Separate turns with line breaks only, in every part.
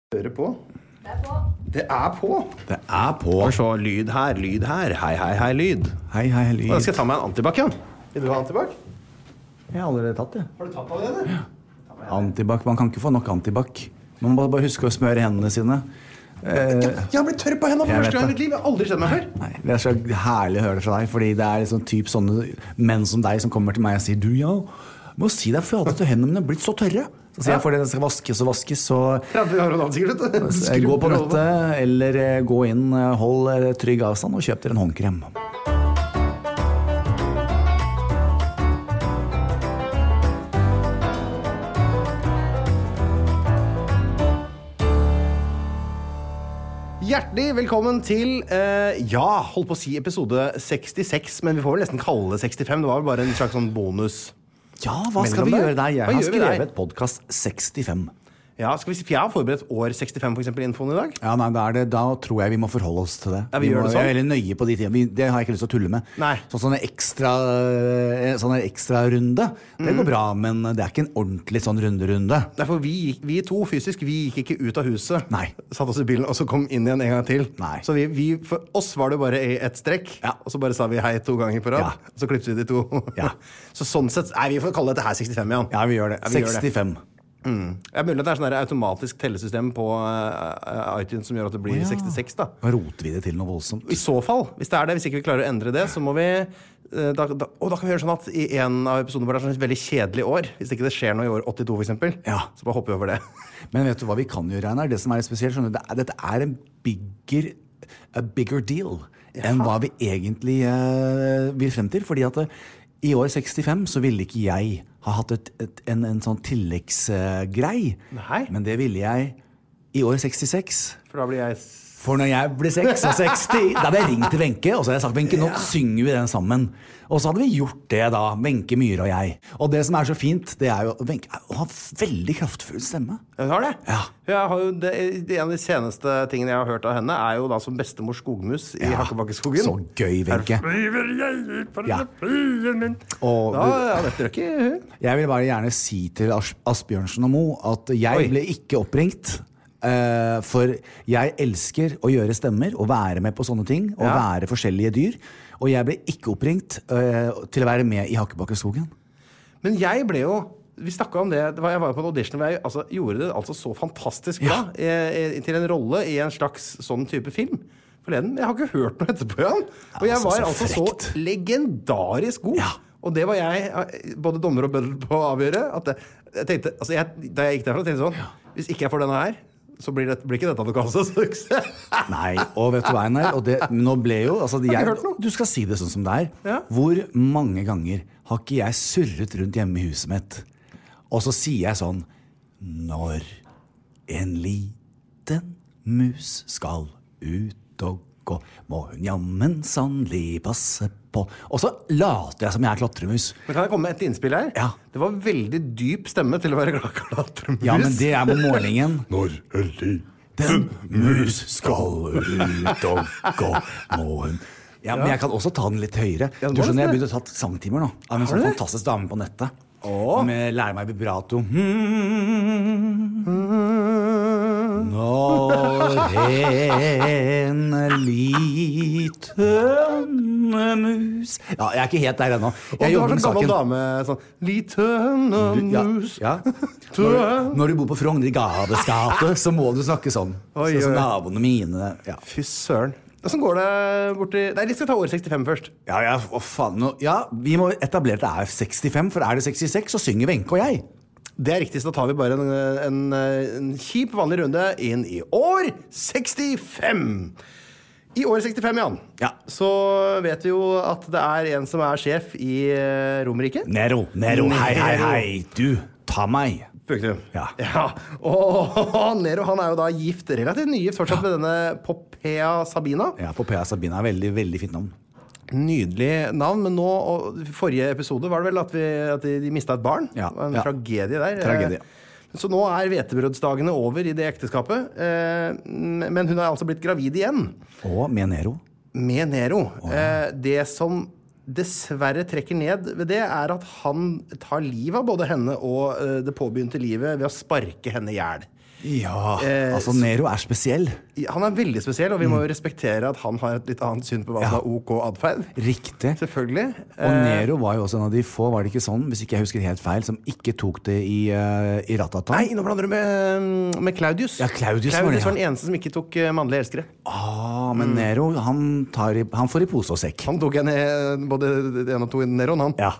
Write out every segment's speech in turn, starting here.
Hører på.
Det er på.
Det er på.
Det er på.
Og så lyd her. Hei, lyd.
Hei, lyd.
Da skal jeg ta meg en antibac, Jan. Vil du ha antibac?
Jeg har allerede tatt det.
Har du tatt allerede? Ja.
Antibac, man kan ikke få nok antibac. Man må bare huske å smøre hendene sine.
Jeg har blitt tørr på hendene for første gang i mitt liv. Jeg har aldri skjedd meg før.
Nei, det er så herlig å høre det fra deg, fordi det er liksom typ sånne menn som deg som kommer til meg og sier, du, ja, må si deg for at hendene mine er blitt så tørre. Så sier jeg, fordi det skal vaskes, så
30 år og da, sikkert.
gå på nettet, eller gå inn, hold trygg avstand og kjøp dere en håndkrem.
Hjertelig velkommen til, holdt på å si episode 66, men vi får vel nesten kalle det 65. Det var vel bare en slags sånn bonus.
Ja, hva skal vi gjøre der? Jeg har skrevet podcast 65.
Ja, skal vi si, for jeg har forberedt år 65 for eksempel infoen i dag.
Ja, nei, da tror jeg vi må forholde oss til det.
Ja, vi gjør det sånn.
Jeg er veldig nøye på de tingene. Det har jeg ikke lyst til å tulle med.
Nei.
Sånne ekstra runde, det går bra, men det er ikke en ordentlig sånn runde.
Derfor vi to fysisk, vi gikk ikke ut av huset.
Nei.
Satt oss i bilen, og så kom inn igjen en gang til.
Nei.
Så for oss var det bare i ett strekk,
Ja.
og så bare sa vi hei 2 ganger på rad.
Ja.
Og så klippte vi de 2.
Ja.
Så sånn sett, vi får kalle dette her 65, Jan.
Ja, vi gjør det.
Ja, vi gjør det.
65.
Det er mulig at det er sånn der automatisk tellesystem på iTunes som gjør at det blir 66 da.
Da roter vi det til noe voldsomt.
I så fall, hvis det er det, hvis ikke vi klarer å endre det, så må vi da kan vi gjøre sånn at i en av episodene hvor det er sånn et veldig kjedelig år, hvis ikke det skjer noe i år 82 for eksempel,
Ja.
så bare hopper vi over det.
Men vet du hva vi kan gjøre, Einar? Det som er spesielt, skjønner du, dette er en bigger deal enn hva vi egentlig vil frem til, fordi at i år 65 så ville ikke jeg ha hatt en sånn tilleggsgrei,
Nei.
men det ville jeg i år 66.
For da blir jeg...
For når jeg ble 66, da hadde jeg ringt til Wenche, og så hadde jeg sagt, Wenche, nå synger vi den sammen. Og så hadde vi gjort det da, Wenche Myhre og jeg. Og det som er så fint, det er jo, Wenche har veldig kraftfull stemme.
Hun har det?
Ja.
Jeg har jo en av de seneste tingene jeg har hørt av henne er jo da som bestemor skogmus i Hakkebakkeskogen.
Så gøy, Wenche. Ja. Og
Ja, dette er ikke hun.
jeg vil bare gjerne si til Asbjørnsen og Mo at jeg ble ikke oppringt, for jeg elsker å gjøre stemmer og være med på sånne ting og være forskjellige dyr, og jeg ble ikke oppringt til å være med i Hakkebakkeskogen.
Men jeg ble jo, vi snakket om det, jeg var på en audition hvor jeg gjorde det altså så fantastisk bra til en rolle i en slags sånn type film forleden. Jeg har ikke hørt noe etterpå, Jan. Og jeg var altså så legendarisk god.
Ja.
Og det var jeg, både dommer og bøddel på å avgjøre, at jeg tenkte, altså da jeg gikk derfra, tenkte jeg sånn, hvis ikke jeg får denne her, så blir ikke dette noe kallet suksess.
Nei, og vet du hva, Einar? Og nå ble jo, altså, du skal si det sånn som det er.
Ja.
Hvor mange ganger har ikke jeg surret rundt hjemme i huset mitt, og så sier jeg sånn, når en liten mus skal ut og gå, må hun jammen sannelig passe på. Og så later jeg som jeg er klatremus.
Men kan jeg komme med et innspill her?
Ja.
Det var veldig dyp stemme til å være klatremus.
Ja, men det er på morgenen.
Når en
Den mus skal ut og gå, må hun. Ja, men jeg kan også ta den litt høyere.
Ja,
Du skjønner, jeg
det.
begynte å ta sangtimer nå. Av en sånn fantastisk dame på nettet.
Åh.
Med lærer meg vibrato. Når en liten mus. Ja, jeg er ikke helt der ennå.
Og du har sånn gammel dame, sånn, liten mus.
Ja. Når du bor på Frogner Gades gate, så må du snakke sånn.
Oi,
Sånn som
oi.
naboene mine. Ja.
Fy søren. Hvordan går det borti... Nei, vi skal ta år 65 først.
Ja, å faen. Vi må etablere det er 65, for er det 66, så synger Wenche og jeg.
Det er riktig, så da tar vi bare en kjip, vanlig runde inn i år 65. I år 65, Jan,
Ja.
så vet vi jo at det er en som er sjef i Romerike.
Nero. Hei. Du, ta meg.
Punktum.
Ja.
Og Nero, han er jo da gift, relativt nygift fortsatt med denne Popea Sabina.
Ja, Popea Sabina er veldig, veldig fint navn.
Nydelig navn, men nå, og forrige episode var det vel at de mistet et barn.
Ja,
Det var en
ja.
tragedie der.
Tragedie.
Så nå er hvetebrødsdagene over i det ekteskapet, men hun er altså blitt gravid igjen.
Og med Nero.
Med Nero. Det som dessverre trekker ned ved det, er at han tar livet av både henne og det påbegynte livet ved å sparke henne ihjel.
Ja, altså Nero spesiell.
Han veldig spesiell, og vi må jo respektere at han har et litt annet syn på hva som OK adferd.
Riktig.
Selvfølgelig.
Og Nero var jo også en av de få, var det ikke sånn, hvis ikke jeg husker helt feil, som ikke tok det i Ratata.
Nei, nå blander du med Claudius.
Ja, Claudius
var
det, ja.
den eneste som ikke tok mannlige elskere.
Men Nero, han får i pose og sekk.
Han tok både en og to i Neron, han.
Ja.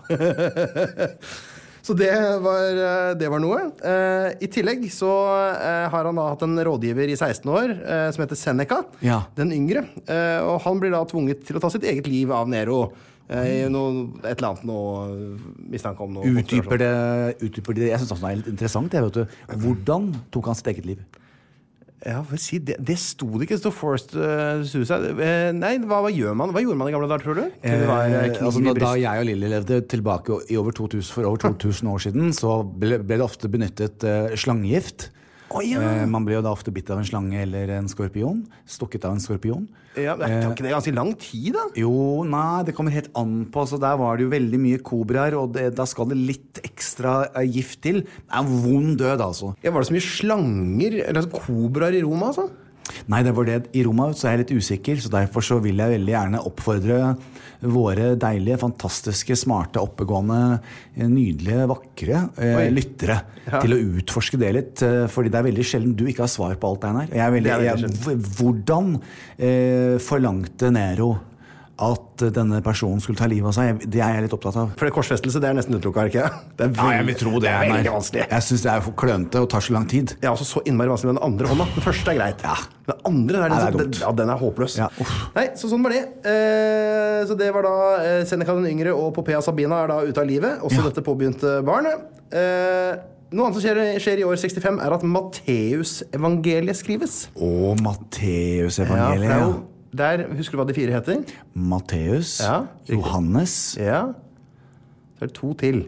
Så det var noe. I tillegg så har han da hatt en rådgiver i 16 år som heter Seneca, den yngre. Og han blir da tvunget til å ta sitt eget liv av Nero. Et eller annet mistanke om noe.
Utdyper det. Jeg synes også det litt interessant, vet du. Hvordan tok han sitt eget liv?
Ja, for å si, det sto det ikke, det stod forced suicide. Nei, hva gjør man? Hva gjorde man i gamle dager, tror du?
Da jeg og Lilly levde tilbake for over 2000 år siden, så ble det ofte benyttet slangegift. Man ble jo da ofte bitt av en slange eller en skorpion. Stukket av en skorpion.
Ja, det tar ikke det ganske lang tid, da?
Jo, nei, det kommer helt an på. Så der var det jo veldig mye kobraer, og da skal det litt ekstra gift til. Det en vond død, altså. Ja, var det så mye slanger, eller kobraer i Roma, altså? Nei, det var det. I Roma så jeg litt usikker, så derfor så vil jeg veldig gjerne oppfordre våre deilige, fantastiske, smarte, oppegående, nydelige, vakre lyttere til å utforske det litt, fordi det veldig sjelden du ikke har svar på alt, Einar. Hvordan forlangte Nero at denne personen skulle ta livet av seg? Det jeg litt opptatt av.
For det korsfestelse, det nesten utelukket, ikke?
Jeg vil tro det.
Veldig vanskelig.
Jeg synes det for klønete og tar så lang tid.
Ja, også så innmari vanskelig med den andre hånda. Den første greit.
Ja.
Den andre den håpløs.
Ja.
Nei, så sånn var det. Så det var da Seneca den yngre og Popea Sabina da ute av livet. Også dette påbegynte barnet. Noe annet som skjer i år 65 at Matteus-evangeliet skrives.
Matteus-evangeliet, ja.
Der, husker du hva de 4 heter?
Matteus, Johannes.
Ja. Så det 2 til.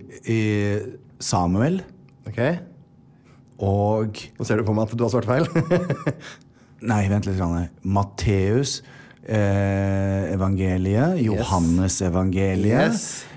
Samuel.
Ok.
Og...
Nå ser du på meg at du har svart feil.
Nei, vent litt. Matteus, evangeliet, Johannes evangeliet.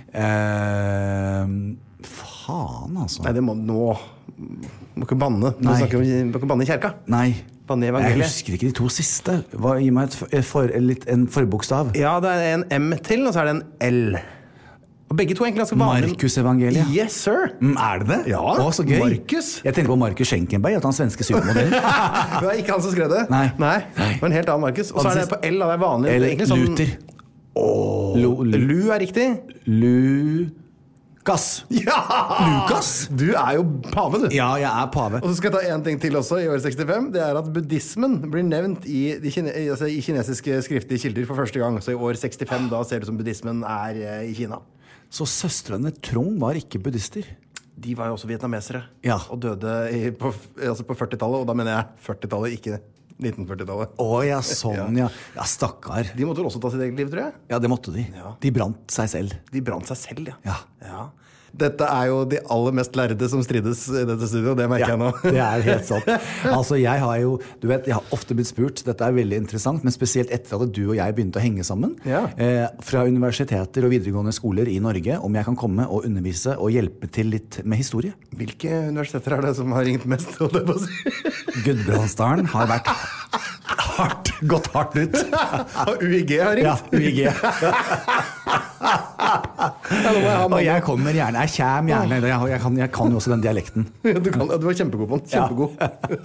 Faen, altså. Nei,
det må ikke banne. Må ikke banne i kjerka.
Nei. Jeg husker ikke de 2 siste. Gi meg en forbokstav.
Ja, det en M til, og så det en L. Og begge to egentlig ganske vanlige.
Markus evangeliet.
Yes, sir.
Det det?
Ja,
så gøy.
Markus.
Jeg tenker på Markus Schenkenberg, at han svenske supermodell.
Det var ikke han som skrev det.
Nei.
Det var en helt annen Markus. Og så det på L, og det vanlig.
Luther.
Lu riktig.
Lukas.
Ja!
Lukas?
Du jo pave, du.
Ja, jeg pave.
Og så skal jeg ta en ting til også i år 65. Det at buddhismen blir nevnt i kinesiske skriftlige kilder for første gang. Så i år 65 da ser det som buddhismen i Kina. Så
søstrene Trong var ikke buddhister?
De var jo også vietnamesere.
Ja.
Og døde på 40-tallet, og da mener jeg 40-tallet, ikke 1940-tallet.
Ja, sånn, ja. Ja, stakkar.
De måtte vel også ta sitt eget liv, tror jeg?
Ja, det måtte de. Ja. De brant seg selv.
Ja. Dette jo de aller mest lærde som strides i dette studio, det merker jeg nå.
Det helt sant. Altså, jeg har ofte blitt spurt, dette veldig interessant, men spesielt etter at du og jeg begynte å henge sammen, fra universiteter og videregående skoler i Norge, om jeg kan komme og undervise og hjelpe til litt med historie.
Hvilke universiteter det som har ringt mest, holdt jeg på å si?
Gudbrandsdalen har vært gått hardt ut.
Og UiG har ringt?
Ja, UiG. Og jeg kommer gjerne. Jeg kan jo også den dialekten.
Du var kjempegod på den. Kjempegod.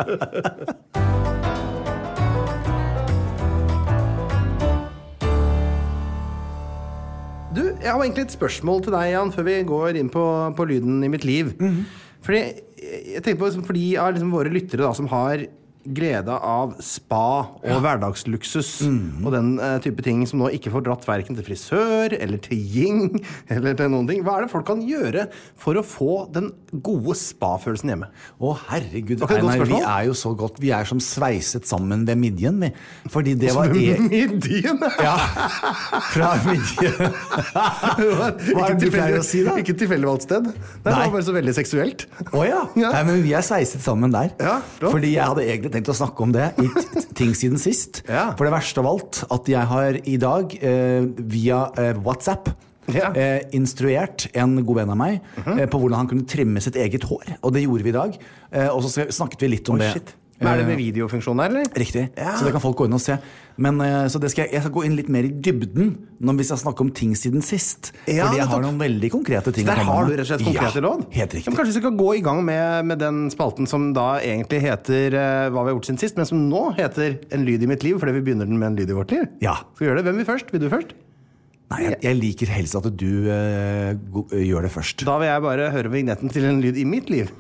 Du, jeg har egentlig et spørsmål til deg, Jan, før vi går inn på lyden i mitt liv. Fordi jeg tenker på, for de av våre lyttere da, som har glede av spa og hverdagsluksus og den type ting som nå ikke får dratt hverken til frisør eller til Ying eller til noen ting. Hva det folk kan gjøre for å få den gode spa-følelsen hjemme?
Herregud, Einar, vi jo så godt. Vi som sveiset sammen ved midjen. Fordi det var
midjen?
Ja, fra midjen. Hva du pleier å si da?
Ikke tilfeldig valgt sted. Det var bare så veldig seksuelt.
Ja. Nei, men vi sveiset sammen der. Fordi jeg hadde egentlig tenkt å snakke om det i ting siden sist. For det verste av alt, at jeg har i dag via WhatsApp instruert en god venn av meg på hvordan han kunne trimme sitt eget hår. Og det gjorde vi i dag. Og så snakket vi litt om det.
Men er det med videofunksjon her, eller?
Riktig, så det kan folk gå inn og se. Men så det jeg skal gå inn litt mer i dybden når vi skal snakke om ting siden sist. Fordi jeg har noen veldig konkrete ting.
Der har du rett og slett konkrete råd?
Helt riktig.
Men kanskje vi skal gå i gang med den spalten som da egentlig heter Hva vi har gjort siden sist, men som nå heter En lyd i mitt liv, fordi vi begynner den med en lyd i vårt liv.
Ja.
Skal vi gjøre det? Hvem vil først? Vil du først?
Nei, jeg liker helst at du gjør det først.
Da vil jeg bare høre vignetten til En lyd i mitt liv.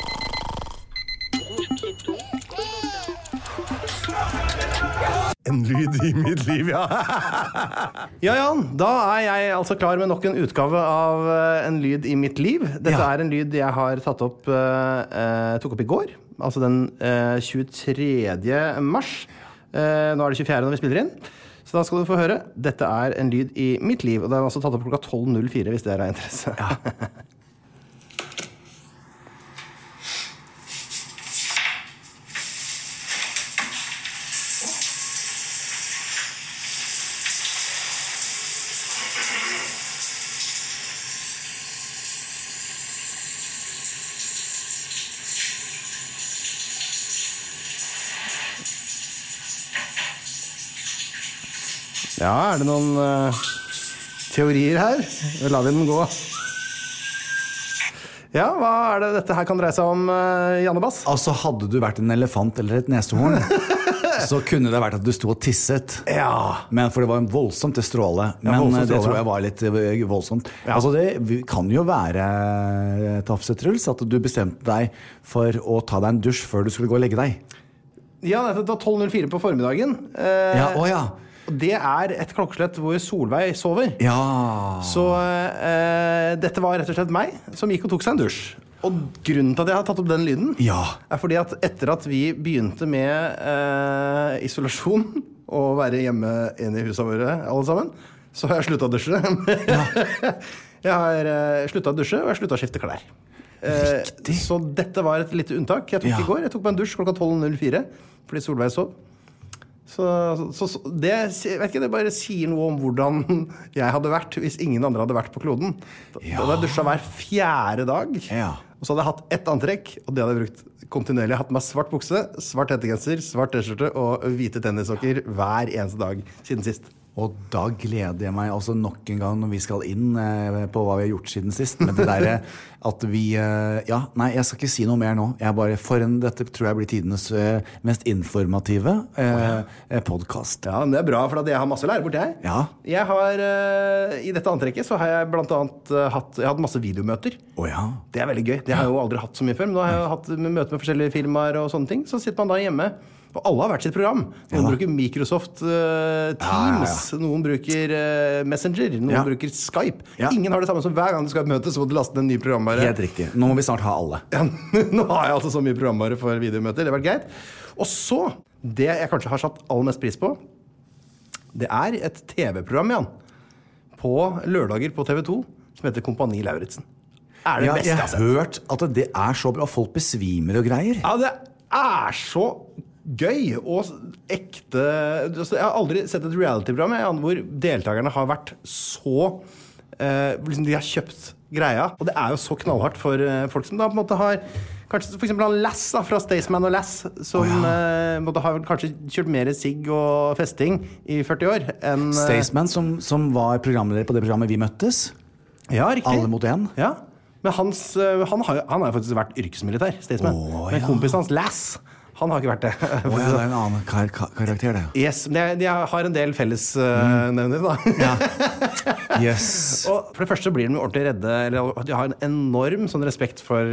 En lyd i mitt liv, ja. Ja, Jan, da er jeg altså klar med nok en utgave av En lyd i mitt liv. Dette er en lyd jeg har tok opp i går, altså den 23. mars. Nå er det 24. når vi spiller inn. Så da skal du få høre. Dette er En lyd i mitt liv, og det er altså tatt opp klokka 12.04 hvis det er av interesse.
Ja.
Ja, er det noen teorier her? La vi den gå. Ja, hva er det dette her kan dreie seg om, Janne Bass?
Altså, hadde du vært en elefant eller et neshorn, så kunne det vært at du sto og tisset.
Ja.
Men for det var en voldsomt til stråle. Men
voldsomt
det
stråle.
tror jeg var litt voldsomt.
Ja.
Altså, det kan jo være, Tafse Truls, at du bestemte deg for å ta deg en dusj før du skulle gå og legge deg.
Ja, det var 12.04 på formiddagen.
Ja, ja.
Og det er et klokkeslett hvor Solveig sover.
Ja.
Så dette var rett og slett meg som gikk og tok seg en dusj. Og grunnen til at jeg har tatt opp den lyden, er fordi at etter at vi begynte med isolasjon og være hjemme inne i husene våre, alle sammen, så har jeg sluttet å dusje. Jeg har sluttet å dusje, og jeg har sluttet å skifte klær. Så dette var et lite unntak. Jeg tok i går, jeg tok meg en dusj klokka 12.04 fordi Solveig sov. Så det, jeg vet ikke, det bare sier noe om hvordan jeg hadde vært hvis ingen andre hadde vært på kloden. Da hadde jeg dusjet hver 4. dag. Og så hadde jeg hatt ett antrekk, og det hadde jeg brukt kontinuerlig. Jeg hadde hatt meg svart bukse, svart hettegenser, svart t-skjorte og hvite tennissokker hver eneste dag siden sist.
Og da gleder jeg meg altså nok en gang når vi skal inn på hva vi har gjort siden sist. Men det der at vi nei, jeg skal ikke si noe mer nå. Dette tror jeg blir tidenes mest informative podcast.
Ja, men det er bra, for jeg har masse å lære bort, jeg.
Ja.
Jeg har, i dette antrekket så har jeg blant annet hatt masse videomøter.
Ja.
Det er veldig gøy. Det har jeg jo aldri hatt så mye før. Men nå har jeg hatt møter med forskjellige firmaer og sånne ting. Så sitter man da hjemme. Og alle har hvert sitt program. Noen bruker Microsoft Teams, noen bruker Messenger, noen bruker Skype. Ingen har det samme som hver gang du skal ha et møte, så må du laste ned en ny programvare.
Helt riktig. Nå må vi snart ha alle.
Ja, nå har jeg altså så mye programvare for videomøter. Det har vært greit. Og så, det jeg kanskje har satt aller mest pris på, det er et TV-program, Jan, på lørdager på TV 2, som heter Kompani Lauritzen. Er det beste jeg har sett.
Jeg har hørt at det er så bra. Folk besvimer og greier.
Ja, det er så gøy og ekte. Jeg har aldri sett et reality-program hvor deltakerne har vært så liksom de har kjøpt greia. Og det er jo så knallhardt for folk som da på en måte har kanskje for eksempel Lass fra Staysman og Lass, som har kanskje kjørt mer sigg og festing i 40 år enn
Staysman som var programleder på det programmet vi møttes.
Ja, riktig.
Alle mot en.
Ja. Men han har jo faktisk vært yrkesmilitær, Staysman. Men kompisen hans Lass, han har ikke vært det.
Det er en annen karakter, det.
Yes, men de har en del fellesnevner, da.
Yes.
Og for det første blir de ordentlig redde, eller de har en enorm sånn respekt for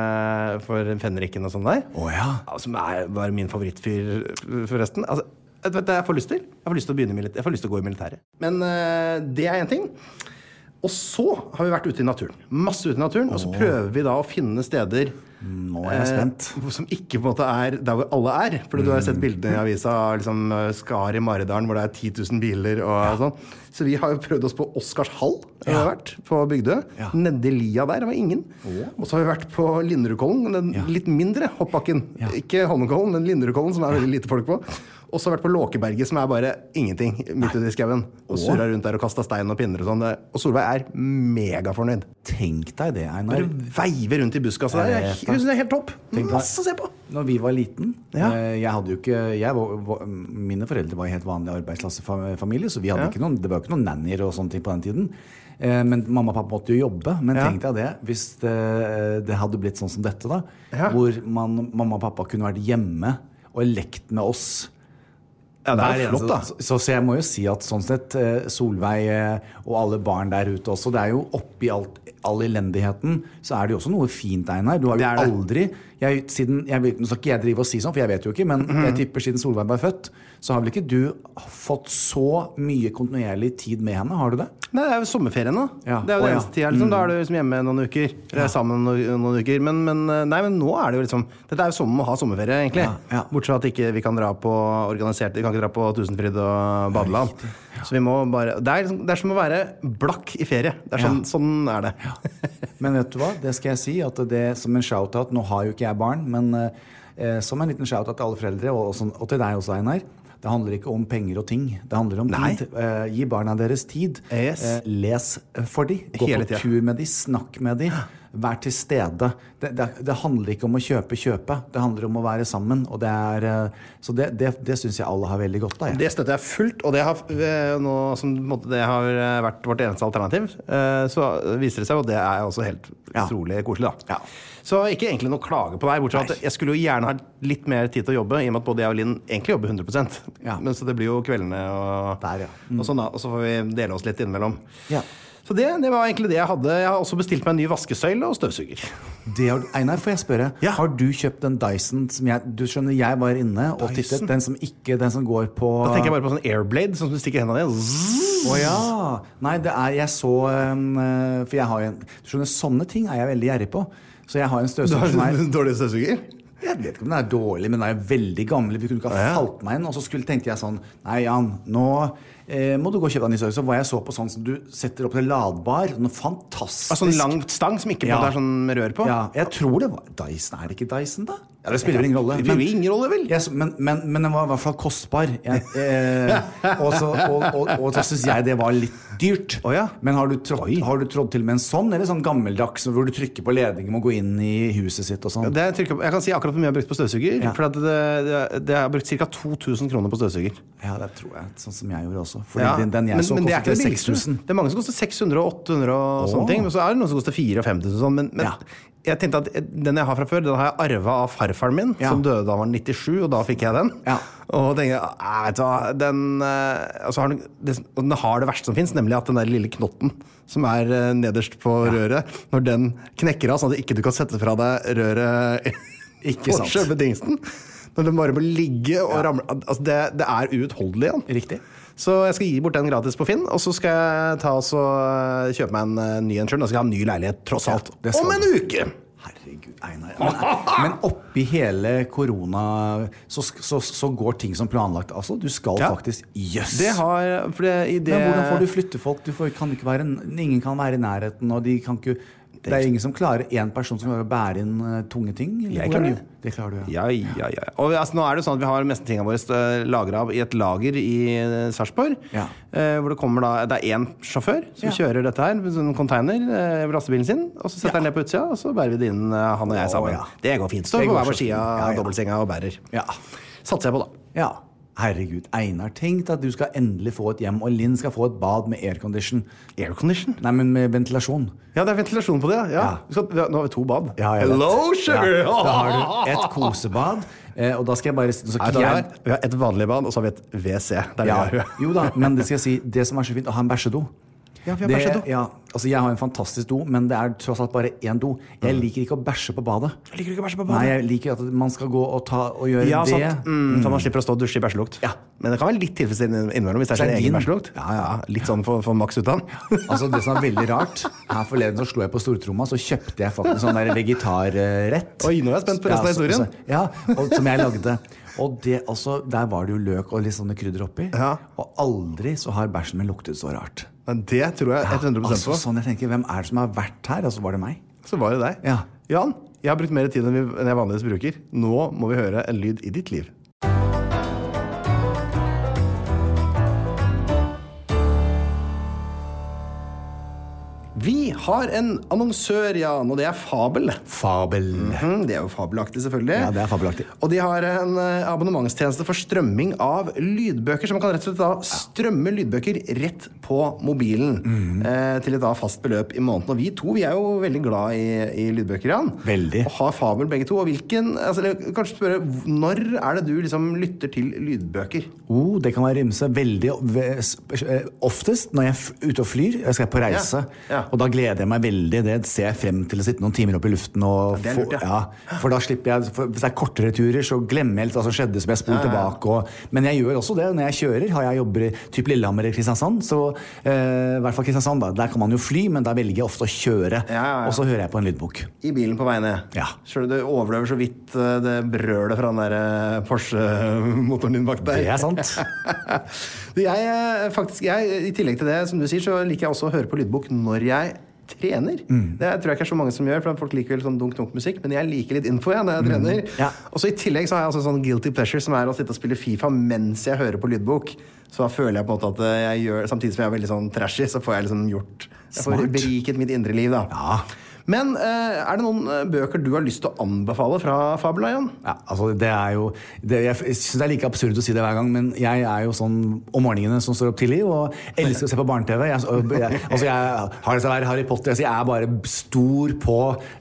fenriken og sånn der. Som er bare min favorittfyr, forresten. Altså, vet du hva jeg får lyst til? Jeg får lyst til å begynne i militæret. Jeg får lyst til å gå i militæret. Men det er en ting. Og så har vi vært ute i naturen. Masse ute i naturen. Og så prøver vi da å finne steder
Nå er jeg spent.
Som ikke på en måte er der hvor alle er. Fordi du har sett bildene i avisa av liksom, Skar i Maridalen, hvor det er 10 000 biler og sånn. Så vi har jo prøvd oss på Oscarshall, har vi vært, på Bygdø. Nede i lia der, det var ingen. Og så har vi vært på Linderudkollen, den litt mindre hoppbakken. Ikke Holmenkollen, men Linderudkollen, som er veldig lite folk på. Og så har vi vært på Låkeberget, som er bare ingenting midt ute i skauen. Og surret rundt der og kastet stein og pinner og sånn. Og Solveig er megafornøyd.
Tenk deg det, Einar.
Bare veiver rundt i buskasset der. Hun synes det er helt topp. Masse å se på.
Når vi var liten,
Ja.
jeg hadde jo ikke, mine foreldre var i helt vanlig arbeidslassefamilie, så vi hadde ikke noen, det var jo ikke noen nannier og sånne ting på den tiden. Men mamma og pappa måtte jo jobbe. Men
Ja.
tenk deg det, hvis det hadde blitt sånn som dette da,
Ja.
hvor mamma og pappa kunne vært hjemme og lekt med oss.
Ja, det er jo
Hver
flott, da.
eneste- Så jeg må jo si at sånn sett, Solveig og alle barn der ute også, det er jo oppi all elendigheten, så er det jo også noe fint, Einar. Du har jo
Det er det.
aldri, nå skal ikke jeg drive og si sånn, for jeg vet jo ikke, men jeg tipper siden Solveig var født, så har vel ikke du fått så mye kontinuerlig tid med henne, har du det?
Nei, det er jo sommerferien nå.
Ja.
Det er jo
Å,
det
ja.
eneste tida, liksom. Da er du liksom hjemme noen uker. Eller sammen noen uker. Men nå er det jo liksom dette er jo som å ha sommerferie, egentlig.
Ja, ja.
Bortsett fra at ikke vi kan dra på organisert. Vi kan ikke dra på Tusenfryd og badeland. Så vi må bare det er som å være blakk i ferie. Det er sånn er det.
Men vet du hva, det skal jeg si, at det som en shout-out, nå har jo ikke jeg barn, men som en liten shout-out til alle foreldre, og til deg også, Einar. Det handler ikke om penger og ting. Det handler om tid. Gi barna deres tid.
Yes.
Les for dem. Gå
Hele
på
tiden.
tur med dem. Snakk med dem. Vær til stede. Det handler ikke om å kjøpe. Det handler om å være sammen. Og så det syns jeg alle har veldig godt av.
Det støtter jeg fullt, og det har, nå som på en måte, det har vært vårt eneste alternativ. Så viser det seg, og det er også helt utrolig koselig, da.
Ja.
Så ikke egentlig noe klage på deg, bortsett fra at jeg skulle jo gjerne ha litt mer tid til å jobbe, i og med at både jeg og Linn egentlig jobber 100%.
Ja.
Men så det blir jo kveldene og,
Der, ja.
og sånn da, og så får vi dele oss litt innimellom.
Ja.
Så det var egentlig det jeg hadde. Jeg har også bestilt meg en ny vaskesøyle og støvsuger.
Einar, får jeg spørre,
Ja.
har du kjøpt den Dyson som du skjønner, jeg var inne og
Dyson?
tittet, den som går på...
Da tenker jeg bare på sånn airblade, som du stikker hendene i. Zzz.
Åja, nei, jeg så, for jeg har jo du skjønner, sånne ting er jeg veldig gjerrig på. Så jeg har en
Du har
støvsuger som
en dårlig støvsuger?
jeg vet ikke om den er dårlig, men den er veldig gammel. Vi kunne ikke ha falt meg inn. Og så tenkte jeg sånn, nei Jan, nå må du gå og kjøpe deg en ny støvsuger. Så var jeg så på sånn som du setter opp til ladbar. Noe fantastisk.
Altså en lang stang som ikke på det er sånn rør på?
Ja, jeg tror det var Dyson. Er det ikke Dyson, da? Ja, det spiller vel ingen rolle.
Det spiller ingen rolle, vel?
Men den var i hvert fall kostbar. Og så synes jeg det var litt dyrt.
Å, ja.
Men har du trådt til med en sånn, eller sånn gammeldags, hvor du trykker på ledningen og gå inn i huset sitt og sånn?
Jeg kan si akkurat hvor mye jeg har brukt på støvsuger.
Ja.
For at det har brukt ca. 2000 kroner på støvsuger.
Ja, det tror jeg. Sånn som jeg gjorde også. Fordi
Ja,
den jeg så
men det er ikke
kostet
det billigste.
6000.
Det er mange som koster 600 og 800 og sånne
Åh.
ting. Men så er det noen som koster 4 og 5000 og sånn. Men
Ja.
jeg tenkte at den jeg har fra før, den har jeg arvet av farfaren min,
Ja.
som døde da han var 97, og da fikk jeg den.
Ja.
Og tenkte jeg, vet du hva, den har det verste som finnes, nemlig at den der lille knotten som er nederst på røret, når den knekker av, sånn at ikke du kan sette fra deg røret
Ikke
på
sant.
selve dingsen. Når den bare må ligge og ramle. Altså det er uutholdelig igjen.
Riktig.
Så jeg skal gi bort den gratis på Finn, og så skal jeg ta og så kjøpe meg en ny en selv. Da skal jeg ha en ny leilighet, tross alt.
det skal
Om en
du.
uke!
Herregud, Einar. Men oppi hele korona så går ting som planlagt. Altså, du skal
Ja.
faktisk Jøss!
Det har for det, i det,
Men hvordan får du flytte folk? Ingen kan være i nærheten, og de kan ikke det er ingen som klarer, en person som klarer å bære inn tunge ting? eller
Jeg
hvordan-
klarer det.
Det klarer du, ja.
Ja. Og altså, nå er det sånn at vi har nesten tingene våre lagra i et lager i Sarpsborg.
Ja.
Hvor det er én sjåfør som
Ja.
kjører dette her med sånn container, lastebilen sin. Og så setter han ned på utsida, og så bærer vi det inn, han og jeg sammen.
ja.
Det går fint. Står
Det
på
går
hver
så
vår side
fint.
av
Ja.
dobbeltsenga og bærer.
Ja.
Satser jeg på, da.
Ja. Herregud, Einar, tenk deg at du skal endelig få et hjem, og Linn skal få et bad med aircondition.
Aircondition?
Nei, men med ventilasjon.
Ja, det er ventilasjon på det. Ja. Nå har vi 2 bad.
Ja, jeg vet.
Hello, sugar!
Ja. Da har du et kosebad, og da skal jeg bare så
Nei,
ikke jeg,
vi har et vanlig bad, og så har vi et WC. Det er
ja,
det vi har.
jo da, men det skal jeg si, det som er så fint, å ha en bæsjedo.
Ja, vi har bæsjedo.
Ja, altså jeg har en fantastisk do, men det er tross alt bare én do. Jeg liker ikke å bæsje på badet.
Liker du ikke å bæsje på
Nei,
badet?
jeg liker at man skal gå og gjøre
Ja,
det.
sant. Så man slipper å stå og dusje i bæsjelukt.
Ja.
Men det kan være litt tilfredsstillende innimellom hvis det er sin
Din.
egen bæsjelukt. Ja. Litt sånn for maks ut av den.
Altså det som er veldig rart, her forleden så slo jeg på stortromma, så kjøpte jeg faktisk sånn der vegetarrett.
Oi, nå er jeg spent på resten av historien.
Ja, og som jeg lagde. Og det, altså, der var det jo løk og litt sånne krydder oppi.
Ja.
Og aldri så har bæsjen min luktet så rart.
Men det tror jeg 100%
Altså,
på.
sånn jeg tenker, hvem er det som har vært her? Altså, var det meg?
Så var det deg.
Ja.
Jan, jeg har brukt mer tid enn jeg vanligvis bruker. Nå må vi høre en lyd i ditt liv. Vi har en annonsør, Jan, og det er Fabel.
Fabel.
Det er jo fabelaktig, selvfølgelig.
Ja, det er fabelaktig.
Og de har en abonnementstjeneste for strømming av lydbøker, så man kan rett og slett da strømme lydbøker rett på mobilen til et da fast beløp i måneden. Og vi er jo veldig glad i lydbøker, Jan.
Veldig.
Og har Fabel begge to. Og kanskje spørre, når er det du liksom lytter til lydbøker?
Det kan være ymse veldig oftest når jeg er ute og flyr. Jeg skal på reise.
Ja.
Og da gleder jeg meg veldig. Det ser jeg frem til å sitte noen timer opp i luften. Og
det er lurt,
for da slipper jeg, hvis det er kortere turer, så glemmer jeg litt hva som skjedde, som jeg spoler tilbake. Men jeg gjør også det når jeg kjører. Har jeg jobber i typ Lillehammer eller Kristiansand, så i hvert fall Kristiansand, der kan man jo fly, men da velger jeg ofte å kjøre. Og så hører jeg på en lydbok.
I bilen på vei ned?
Ja.
Så du overlever så vidt det brølet fra den der Porsche-motoren din bak der.
Det er sant.
I tillegg til det, som du sier, så liker jeg også å høre på lydbok når jeg trener. Det tror jeg ikke er så mange som gjør, for folk liker vel sånn dunk-dunk-musikk, men jeg liker litt info når jeg trener. Og så i tillegg så har jeg altså sånn guilty pleasure, som er å sitte og spille FIFA mens jeg hører på lydbok. Så da føler jeg på en måte at jeg gjør, samtidig som jeg er veldig sånn trashy, så får jeg liksom gjort, jeg får beriket mitt indre liv da.
Ja.
Men er det noen bøker du har lyst til å anbefale fra Fabel, Jan?
Ja, altså det er jo jeg synes det er like absurd å si det hver gang, men jeg er jo sånn om morgenene som står opp tidlig og elsker å se på barne-TV. Jeg har det være Harry Potter, jeg er bare stor på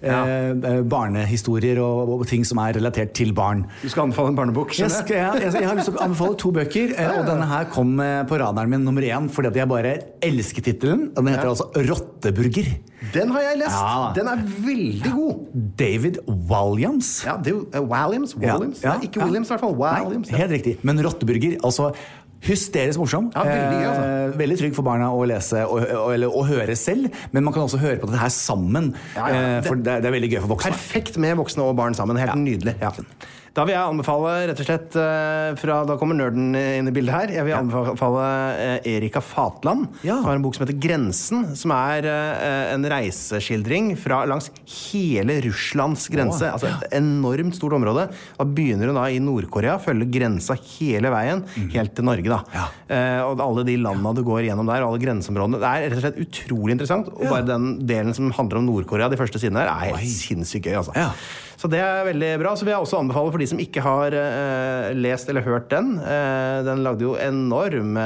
barnehistorier og ting som er relatert til barn.
Du skal anbefale en barnebok, skjønner jeg?
Jeg har lyst til å anbefale 2 bøker, og denne her kom på radaren min nummer 1 fordi at jeg bare elsker titelen. Den heter altså Rotteburger.
Den har jeg lest. Den er veldig god.
David Walliams.
Ja, det er jo Walliams. Ikke Williams, i hvert fall. Walliams.
Nei, helt riktig. Men Rotteburger, altså hysterisk morsom.
Ja, veldig gøy, altså.
Veldig trygg for barna å lese eller å høre selv, men man kan også høre på dette her sammen. For det er veldig gøy for voksne.
Perfekt med voksne og barn sammen. Helt nydelig. Da vil jeg anbefale, rett og slett, da kommer nerden inn i bildet her. Jeg vil anbefale Erika Fatland. Som har en bok som heter Grensen, som er en reiseskildring langs hele Russlands grense. Altså et enormt stort område. Da begynner hun da i Nord-Korea, følger grensa hele veien, helt til Norge da. Og alle de landene du går gjennom der, og alle grenseområdene. Det er rett og slett utrolig interessant. Og bare den delen som handler om Nord-Korea, de første sidene der, er helt sinnssykt gøy, altså. Så det er veldig bra. Så vil jeg også anbefale for de som ikke har lest eller hørt den. Den lagde jo enorme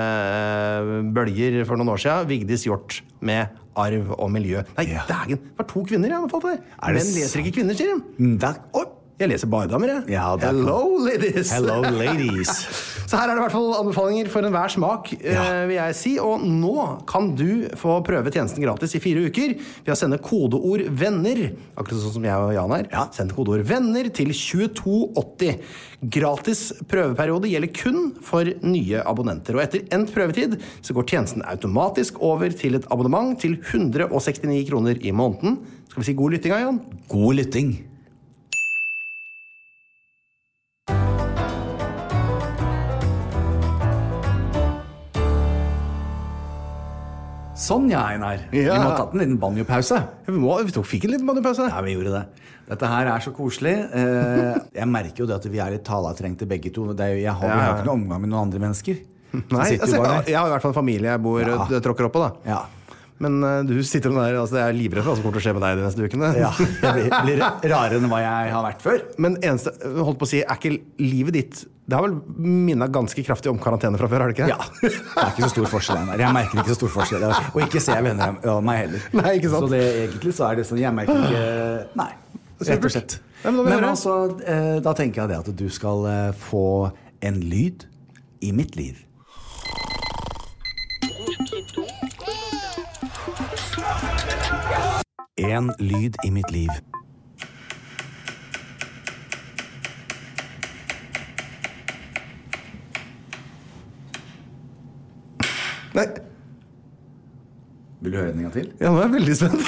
bølger for noen år siden. Vigdis Hjorth med Arv og miljø. Nei, dagen. Det var 2 kvinner jeg anbefalte det. Men leser ikke kvinner, sier de. Jeg leser bare damer, jeg. Hello, ladies!
Hello, ladies!
Så her er det i hvert fall anbefalinger for enhver smak, vil jeg si. Og nå kan du få prøve tjenesten gratis i 4 uker ved å sende kodeord VENNER, akkurat sånn som jeg og Jan her. Send kodeord VENNER til 2280. Gratis prøveperiode gjelder kun for nye abonnenter. Og etter endt prøvetid så går tjenesten automatisk over til et abonnement til 169 kroner i måneden. Skal vi si god lytting, Jan?
God lytting. Sånn, Einar. Vi må ha tatt en liten banjopause.
Vi fikk en liten banjopause.
Ja, vi gjorde det. Dette her er så koselig. Jeg merker jo det at vi er litt talertrengte begge to. Jeg har jo ikke noe omgang med noen andre mennesker.
Nei, jeg har i hvert fall en familie jeg bor og tråkker opp på da. Men du sitter der, altså jeg er livredd for hva som kommer til å skje med deg de neste ukene.
Det blir rarere enn hva jeg har vært før.
Men eneste, holdt på å si, er ikke livet ditt, det har vel minnet ganske kraftig om karantene fra før, har det ikke?
Ja, det er ikke så stor forskjell. Jeg merker ikke så stor forskjell. Og ikke ser jeg venner av meg heller.
Nei, ikke sant?
Så det, egentlig så er det sånn, jeg merker ikke, nei, rett og slett. Men altså, da tenker jeg det at du skal få en lyd i mitt liv. En lyd i mitt liv.
Nei.
Vil du høre den en gang til?
Ja, nå er jeg veldig spent.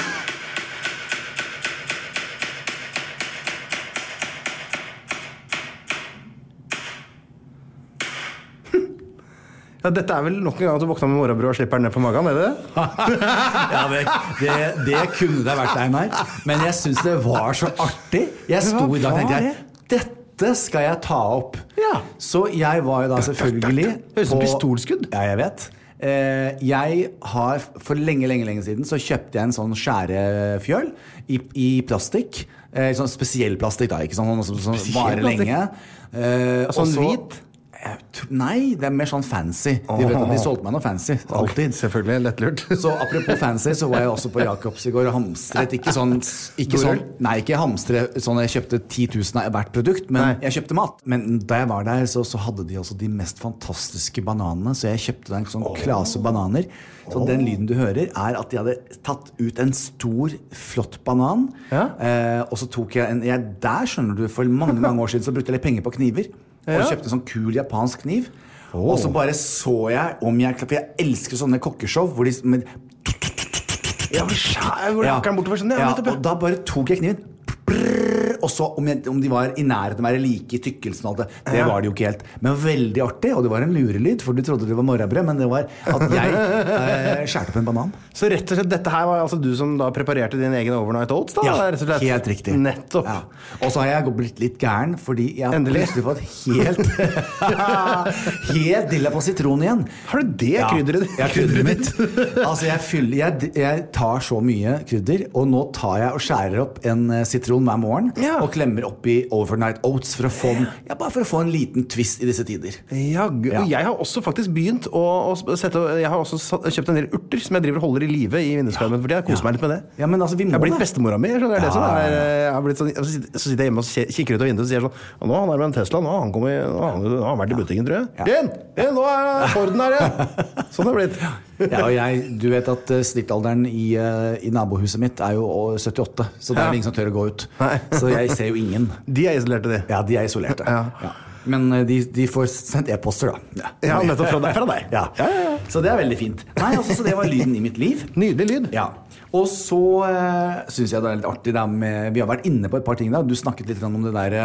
Ja, dette er vel nok en gang at du våkner med morgenbrød og slipper den ned på magen, er det det?
Ja, det kunne det vært, Einar. Men jeg synes det var så artig. Jeg sto i dag og tenkte dette skal jeg ta opp. Så jeg var jo da selvfølgelig
Høres ut som pistolskudd.
Ja, jeg vet. Jeg har for lenge siden så kjøpte jeg en sånn skjærefjøl i plastikk. Sånn spesiell plastikk da, ikke sånn som varer lenge.
Sånn hvit?
Nei, det mer sånn fancy. De solgte meg noe fancy, alltid.
Selvfølgelig, lettlurt.
Så apropos fancy, så var jeg også på Jacobs i går og hamstret. Ikke hamstre sånn jeg kjøpte 10 000 av hvert produkt, men jeg kjøpte mat. Men da jeg var der, så hadde de også de mest fantastiske bananene, så jeg kjøpte en sånn klase bananer. Så den lyden du hører at de hadde tatt ut en stor, flott banan, og så tok jeg der skjønner du, for mange år siden så brukte jeg litt penger på kniver. Og kjøpte en sånn kul japansk kniv. Og så bare så jeg om for jeg elsker sånne kokkeshow hvor de
hvor lakker den bortover sånn.
Og da bare tok jeg kniven. Og så om de var i nærheten å være like i tykkelsen og alt det var det jo ikke helt. Men veldig artig, og det var en lurelyd, for du trodde det var morrabrød, men det var at jeg skjærte på en banan.
Så rett og slett, dette her var altså du som da preparerte din egen overnight oats da?
Ja,
rett og slett.
helt riktig.
Nettopp.
Ja. Og så har jeg blitt litt gæren, fordi jeg har plutselig fått helt dilla på sitron igjen.
Har du det krydderet ditt?
Ja, krydderet mitt. Altså jeg tar så mye krydder, og nå tar jeg og skjærer opp en sitron hver morgen, og klemmer opp i overnight oats for å få bare for å få en liten twist i disse tider.
Ja, og jeg har også faktisk begynt å sette, jeg har også kjøpt en del urter som jeg driver og holder i live i vinduskarmen, fordi jeg koser meg litt med det.
Ja, men altså,
jeg har blitt bestemora mi, det det som jeg har blitt sånn, så sitter jeg hjemme og kikker ut av vinduet og sier sånn, nå han med en Tesla, nå har han vært i butikken, tror jeg. Nå Forden her igjen! Sånn har det blitt.
Du vet at snittalderen i nabohuset mitt jo 78, så det ingen som tør å gå ut. Så jeg ser jo ingen.
De isolerte, de.
Ja, de isolerte. Ja. Men de får sendt e-poster da.
Ja, nettopp fra deg.
Ja. Så det veldig fint. Nei, altså, så det var lyden i mitt liv.
Nydelig lyd.
Ja. Og så synes jeg det litt artig da vi har vært inne på et par ting da. Du snakket litt om det der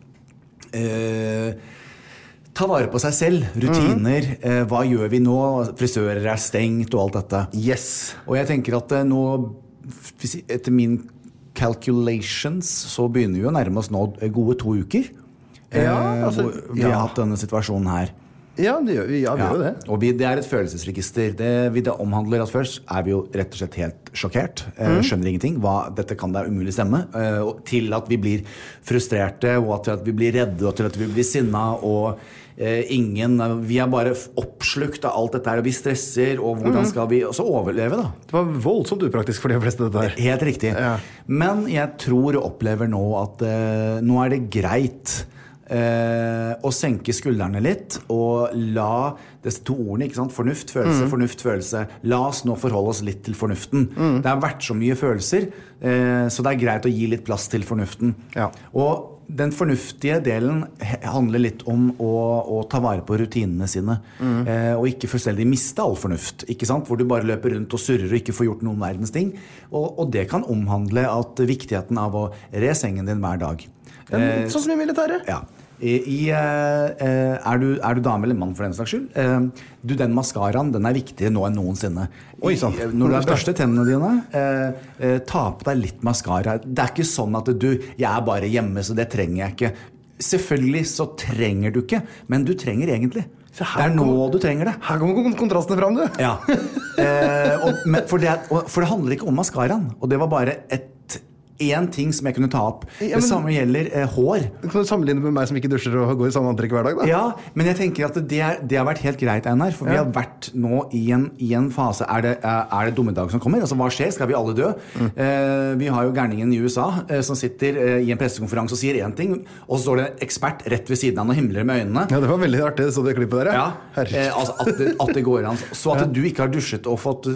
ta vare på seg selv, rutiner, hva gjør vi nå? Frisører stengt og alt dette.
Yes.
Og jeg tenker at nå, etter min calculations, så begynner vi å nærme oss nå gode 2 uker. Hvor vi har hatt denne situasjonen her.
Ja, det gjør vi jo det.
Og det et følelsesregister. Det omhandler at først vi jo rett og slett helt sjokkert. Skjønner ingenting. Dette kan da umulig stemme. Til at vi blir frustrerte, og til at vi blir redde, og til at vi blir sinna, og vi bare oppslukt av alt dette her, og vi stresser, og hvordan skal vi også overleve da?
Det var voldsomt upraktisk for de fleste dette her.
Helt riktig. Men jeg tror og opplever nå at nå det greit å senke skuldrene litt og la disse 2 ordene, ikke sant? Fornuft, følelse, fornuft, følelse. La oss nå forholde oss litt til fornuften. Det har vært så mye følelser, så det greit å gi litt plass til fornuften. Og den fornuftige delen handler litt om å ta vare på rutinene sine, og ikke fullstendig miste all fornuft, ikke sant? Hvor du bare løper rundt og surrer og ikke får gjort noen verdens ting. Og det kan omhandle viktigheten av å re sengen din hver dag.
Sånn som i militæret.
Ja. Du dame eller mann for den slags skyld? Den maskaraen, den viktigere nå enn noensinne. Når du børstet tennene dine, ta på deg litt maskara. Det ikke sånn at jeg bare hjemme, så det trenger jeg ikke. Selvfølgelig så trenger du ikke, men du trenger egentlig. Det nå du trenger det.
Her kommer kontrastene fram, du.
Ja. For det handler ikke om maskaraen, og det var bare en ting som jeg kunne ta opp. Det samme gjelder hår.
Kan du sammenligne med meg som ikke dusjer og går i samme antrekk hver dag da?
Ja, men jeg tenker at det har vært helt greit, Einar, for vi har vært nå i en fase. Det dommedag som kommer? Altså, hva skjer? Skal vi alle dø? Vi har jo gærningen i USA som sitter i en pressekonferanse og sier en ting, og så står det en ekspert rett ved siden av og himler med øynene.
Ja, det var veldig artig, så det klippet der.
Altså at det går an. Så at du ikke har dusjet og fått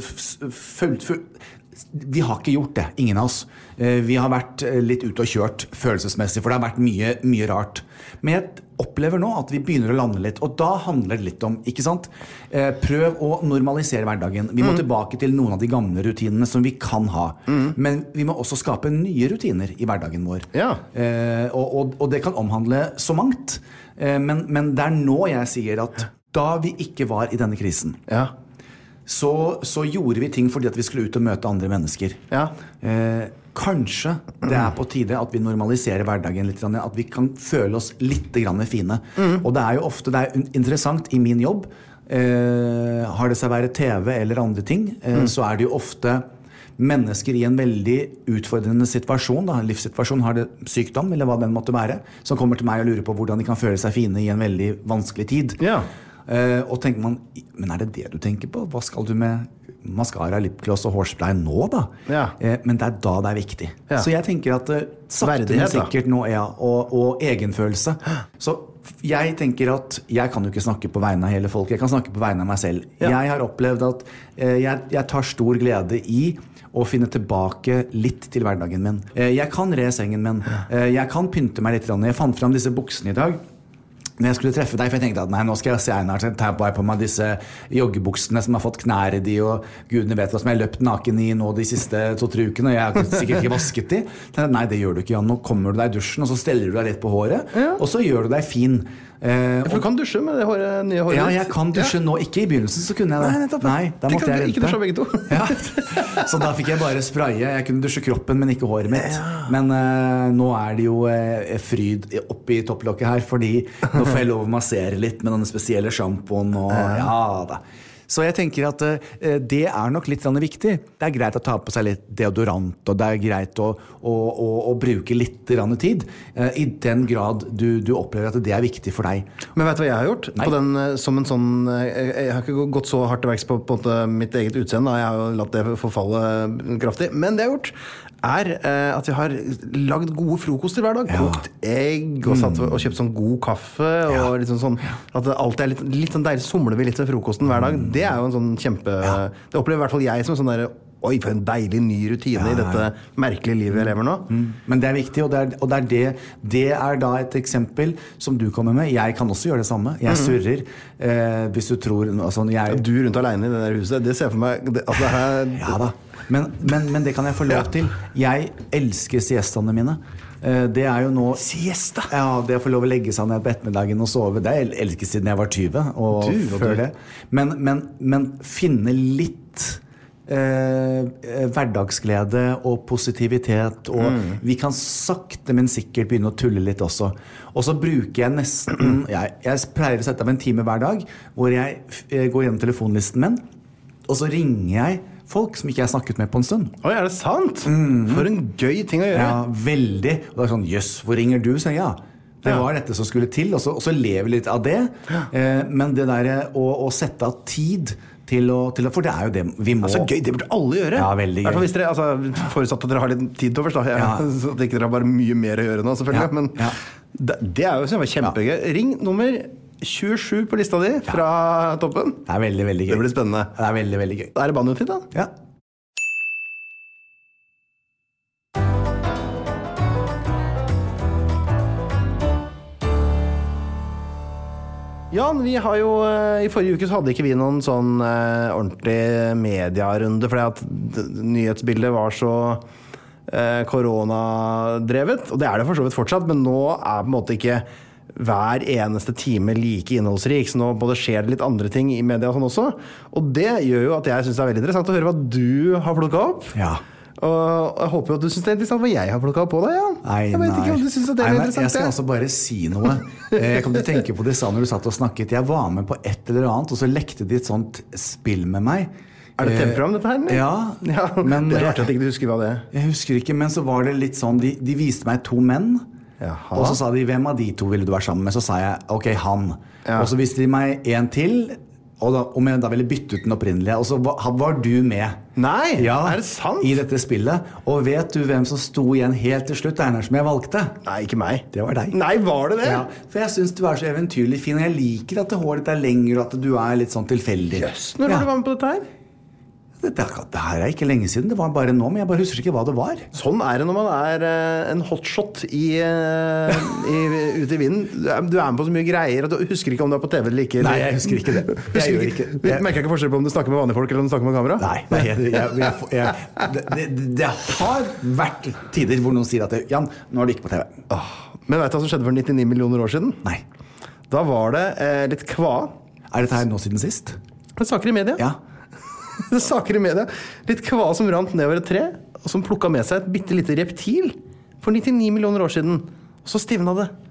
vi har ikke gjort det, ingen av oss. Vi har vært litt ute og kjørt følelsesmessig, for det har vært mye rart. Men jeg opplever nå at vi begynner å lande litt, og da handler det litt om, ikke sant? Prøv å normalisere hverdagen. Vi må tilbake til noen av de gamle rutinene som vi kan ha. Men vi må også skape nye rutiner i hverdagen vår. Og det kan omhandle så mangt. Men det nå jeg sier at da vi ikke var i denne krisen, så gjorde vi ting fordi at vi skulle ut og møte andre mennesker. Kanskje det på tide at vi normaliserer hverdagen litt, at vi kan føle oss litt fine. Og det jo ofte, det interessant i min jobb, har det seg være TV eller andre ting, så det jo ofte mennesker i en veldig utfordrende situasjon, da, en livssituasjon, har det sykdom, eller hva den måtte være, som kommer til meg og lurer på hvordan de kan føle seg fine i en veldig vanskelig tid.
Ja.
Og tenker man, men det det du tenker på? Hva skal du med mascara, lipgloss og hårspray nå da?
Ja.
Men det da det viktig.
Ja.
Så jeg tenker at sakte, men sikkert nå, og egenfølelse. Så jeg tenker at jeg kan jo ikke snakke på vegne av hele folk, jeg kan snakke på vegne av meg selv. Ja. Jeg har opplevd at jeg tar stor glede i å finne tilbake litt til hverdagen min. Jeg kan re sengen min, jeg kan pynte meg litt. Jeg fant frem disse buksene i dag når jeg skulle treffe deg, for jeg tenkte at nei, nå skal jeg se Einar, så tar jeg på meg disse joggebuksene som har fått knære de, og gudene vet hva som jeg har løpt naken i nå de siste 2-3 ukene, og jeg har sikkert ikke vasket de. Nei, det gjør du ikke, Jan. Nå kommer du deg i dusjen, og så steller du deg litt på håret, og så gjør du deg fin.
For du kan dusje med det nye håret?
Ja, jeg kan dusje nå. Ikke i begynnelsen så kunne jeg det. Nei, da måtte jeg
ikke dusje begge to.
Ja. Så da fikk jeg bare spraye. Jeg kunne dusje kroppen, men ikke håret mitt. Men nå det jo fryd oppi topplokket her, fordi nå får jeg lov å massere litt med denne spesielle shampooen og ja da. Så jeg tenker at det nok litt viktig. Det greit å ta på seg litt deodorant, og det greit å bruke litt tid, i den grad du opplever at det viktig for deg.
Men vet du hva jeg har gjort? På den, som en sånn, jeg har ikke gått så hardt til verks på mitt eget utseende, jeg har jo latt det forfalle kraftig, men det jeg har gjort at jeg har lagd gode frokoster hver dag. Kokt egg og kjøpt sånn god kaffe og liksom sånn, at det alltid litt sånn deilig, somler vi litt til frokosten hver dag. Det jo en sånn kjempe det opplever i hvert fall jeg som sånn der oi, for en deilig ny rutine i dette merkelige livet jeg lever nå. Men det viktig, og det da et eksempel som du kommer med. Jeg kan også gjøre det samme. Jeg surrer, hvis du tror altså, du rundt alene i det der huset, det ser jeg for meg altså, det her, ja da. Men det kan jeg få lov til. Jeg elsker siestene mine. Det jo nå siesta? Ja, det å få lov å legge seg ned på ettermiddagen og sove. Det jeg elsket siden jeg var 20 og før det. Men finne litt hverdagsglede og positivitet, og vi kan sakte, men sikkert begynne å tulle litt også. Og så bruker jeg nesten jeg pleier å sette av en time hver dag hvor jeg går gjennom telefonlisten min, og så ringer jeg folk som ikke jeg har snakket med på en stund. Oi, det sant? For en gøy ting å gjøre.
Ja, veldig. Og det sånn, jøss, hvor ringer du? Så ja, det var dette som skulle til, og så lever litt av det. Men det der å sette av tid til å, for det jo det vi må. Altså
gøy, det burde alle gjøre.
Ja, veldig gøy.
Hvis dere, forutsatt at dere har litt tid til overs, da. Så at ikke dere har bare mye mer å gjøre nå, selvfølgelig. Men det jo kjempegøy. Ring nummer 27 på lista di fra toppen.
Det veldig, veldig gøy.
Det blir spennende.
Det veldig, veldig gøy.
Det banjotid, da?
Ja.
Jan, vi har jo i forrige uke så hadde ikke vi noen sånn ordentlig mediarunde, fordi at nyhetsbildet var så koronadrevet, og det det for så vidt fortsatt, men nå på en måte ikke hver eneste time like innholdsrik, så nå både skjer det litt andre ting i media og sånn også, og det gjør jo at jeg synes det veldig interessant å høre hva du har plukket opp.
Ja.
Og jeg håper jo at du synes det interessant hva jeg har plukket opp på deg, ja. Jeg vet ikke om du synes det interessant.
Jeg skal også bare si noe. Jeg kom til å tenke på det sa når du satt og snakket. Jeg var med på et eller annet, og så lekte de et sånt spill med meg.
Det TV-program dette her?
Ja.
Men det artig at ikke du husker hva det
Jeg husker ikke, men så var det litt sånn, de viste meg 2 menn, og så sa de, hvem av de 2 ville du være sammen med? Så sa jeg, ok, han. Og så viste de meg en til, og om jeg da ville bytte ut den opprinnelige, og så var du med.
Nei, det sant?
I dette spillet. Og vet du hvem som sto igjen helt til slutt, Einar, som jeg valgte?
Nei, ikke meg.
Det var deg.
Nei, var det det?
Ja, for jeg synes du så eventyrlig fin, og jeg liker at håret ditt lenger, og at du litt sånn tilfeldig.
Jøss, når var du med på dette her?
Det her ikke lenge siden, det var bare nå, men jeg bare husker ikke hva det var.
Sånn det når man en hotshot ute i vinden. Du med på så mye greier, og du husker ikke om du på TV eller ikke.
Nei, jeg husker ikke det.
Jeg gjør ikke. Merker ikke forskjell på om du snakker med vanlige folk eller om du snakker med kamera?
Nei, det har vært tider hvor noen sier at Jan, nå du ikke på TV.
Men vet du hva som skjedde for 99 millioner år siden?
Nei.
Da var det litt kva.
Dette her nå siden sist?
Det saker i media.
Ja.
Det saker i media. Litt kva som rant nedover et tre, og som plukket med seg et bittelite reptil for 99 millioner år siden. Og så stivnet det.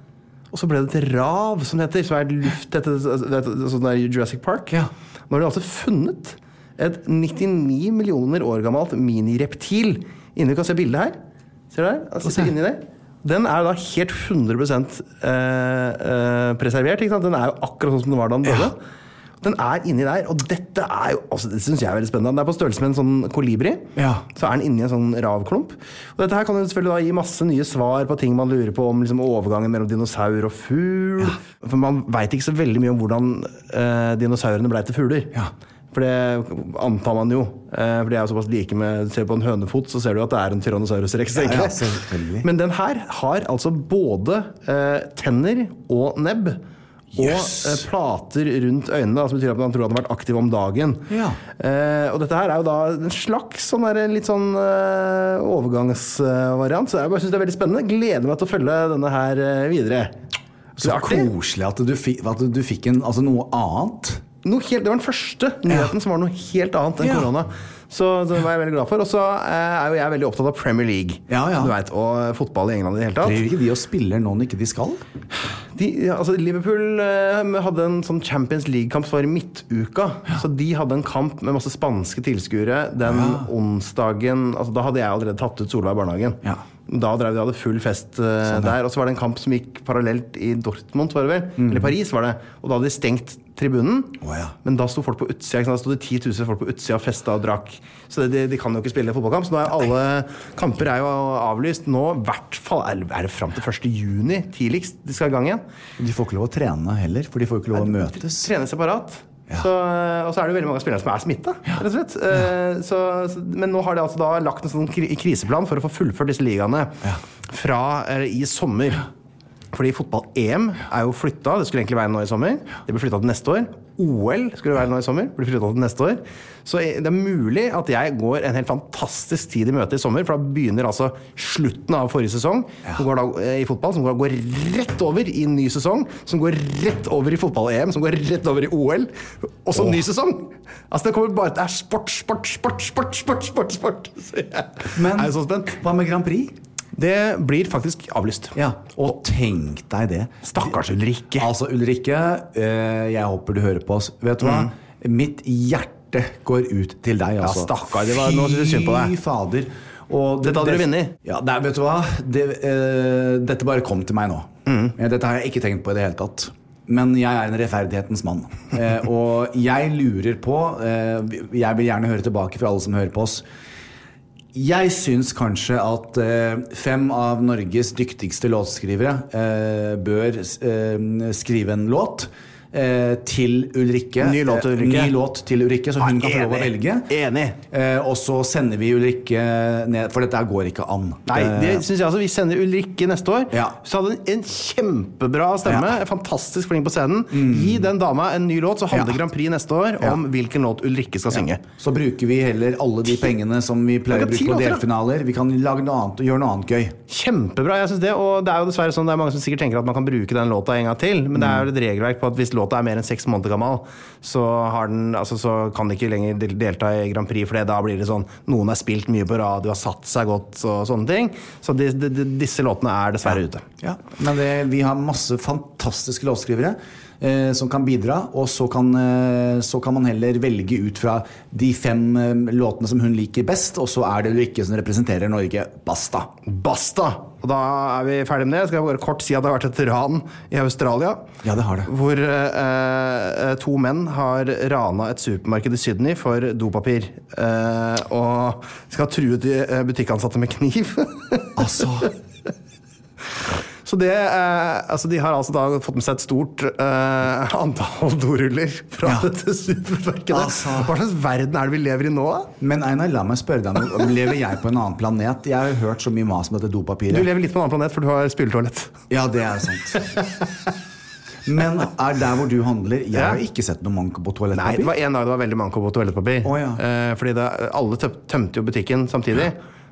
og så ble det til rav, som det heter, som luft etter sånn der Jurassic Park.
Ja.
Nå har de altså funnet et 99 millioner år gammelt minireptil. Inni, du kan se bildet her. Ser du der? Altså, inni der. Den da helt 100% preservert, ikke sant? Den jo akkurat sånn som den var da den døde. Den inni der, og dette jo, altså det synes jeg veldig spennende. Den på størrelse med en sånn kolibri, så den inni en sånn ravklump. Og dette her kan jo selvfølgelig da gi masse nye svar på ting man lurer på om liksom overgangen mellom dinosaur og fugl. For man vet ikke så veldig mye om hvordan dinosaurene ble til fugler. For det antar man jo. For de jo såpass like med, ser du på en hønefot, så ser du at det en Tyrannosaurus rex. Men den her har altså både tenner og nebb, og plater rundt øynene, som betyr at man tror at den har vært aktiv om dagen. Og dette her jo da en slags sånn der, litt sånn overgangsvariant, så jeg bare synes det veldig spennende. Gleder meg til å følge denne her videre.
Så koselig at du fikk altså noe annet.
Det var den første nyheten som var noe helt annet enn korona. Så det var jeg veldig glad for. Og så jo jeg veldig opptatt av Premier League, som du vet, og fotball i England i det hele tatt.
Driver ikke de og spiller nå når ikke de skal?
Liverpool hadde en sånn Champions League-kamp for midtuka. Så de hadde en kamp med masse spanske tilskuere den onsdagen. Altså, da hadde jeg allerede tatt ut Solveig i barnehagen. Da drev de hadde full fest der. Og så var det en kamp som gikk parallelt i Dortmund, var det vel? Eller Paris var det. Og da hadde de stengt tribunen. Men da stod folk på utsida. Da stod det 10 000 folk på utsida og festet og drakk. Så de kan jo ikke spille fotballkamp. Så nå alle kamper jo avlyst. Nå i hvert fall det frem til 1. juni tidligst de skal i gang igjen.
De får ikke lov å trene heller, for de får ikke lov å møtes.
Trene separat. Og så det jo veldig mange spillere som smittet, rett og slett. Men nå har de altså da lagt en sånn kriseplan for å få fullført disse ligaene i sommer. Fordi fotball-EM jo flyttet. Det skulle egentlig være nå i sommer. Det ble flyttet til neste år. OL skulle være nå i sommer. Det ble flyttet til neste år. Så det mulig at jeg går en helt fantastisk tid i møte i sommer, for da begynner altså slutten av forrige sesong som går da, i fotball, som går rett over i en ny sesong, som går rett over i fotball-EM, som går rett over i OL, og så ny sesong. Altså det kommer bare, det sport.
Men
så spent.
Hva med Grand Prix?
Det blir faktisk avlyst.
Og tenk deg det.
Stakkars Ulrikke.
Altså Ulrikke, jeg håper du hører på oss. Vet du hva? Mitt hjerte går ut til deg. Altså.
Stakkar, nå synes jeg synd på deg.
Fy fader. Og
dette hadde du vunnet.
Vet du hva? Dette bare kom til meg nå. Dette har jeg ikke tenkt på i det hele tatt. Men jeg en rettferdighetens mann. Og jeg lurer på, jeg vil gjerne høre tilbake fra alle som hører på oss. Jeg synes kanskje at 5 av Norges dyktigste låtskrivere bør skrive en låt til Ulrikke.
Ny låt
til Ulrikke, så hun kan få lov å velge.
Enig.
Og så sender vi Ulrikke ned, for dette går ikke an.
Nei, det synes jeg altså. Vi sender Ulrikke neste år. Så hadde en kjempebra stemme, fantastisk flink på scenen. Gi den dama en ny låt, så handler Grand Prix neste år om hvilken låt Ulrikke skal synge.
Så bruker vi heller alle de pengene som vi pleier å bruke på delfinaler. Vi kan lage noe annet og gjøre noe annet gøy.
Kjempebra, jeg synes det. Og det jo dessverre sånn, det mange som sikkert tenker at man kan bruke den låta en gang til, men det jo et regelverk på at hvis låta mer enn 6 måneder gammel, så kan de ikke lenger delta i Grand Prix, for da blir det sånn, noen har spilt mye på radio, har satt seg godt og sånne ting, så disse låtene dessverre ute.
Men vi har masse fantastiske låtskrivere som kan bidra, og så kan man heller velge ut fra de 5 låtene som hun liker best, og så det Ulrikke som representerer Norge. Basta! Og da vi ferdig med det. Jeg skal bare kort si at det har vært et ran i Australia. Ja, det har det.
Hvor 2 menn har rana et supermarked i Sydney for dopapir. Og skal true de butikkansatte med kniv.
Altså...
Så de har altså da fått med seg et stort antall doruller fra dette supermarkedet. Hva slags verden det vi lever i nå?
Men Einar, la meg spørre deg, lever jeg på en annen planet? Jeg har jo hørt så mye mas om dette dopapiret.
Du lever litt på en annen planet, for du har spyletoalett.
Ja, det sant. Men der hvor du handler, jeg har ikke sett noe manko på toalettpapir.
Nei, det var en dag det var veldig manko på toalettpapir. Fordi alle tømte jo butikken samtidig.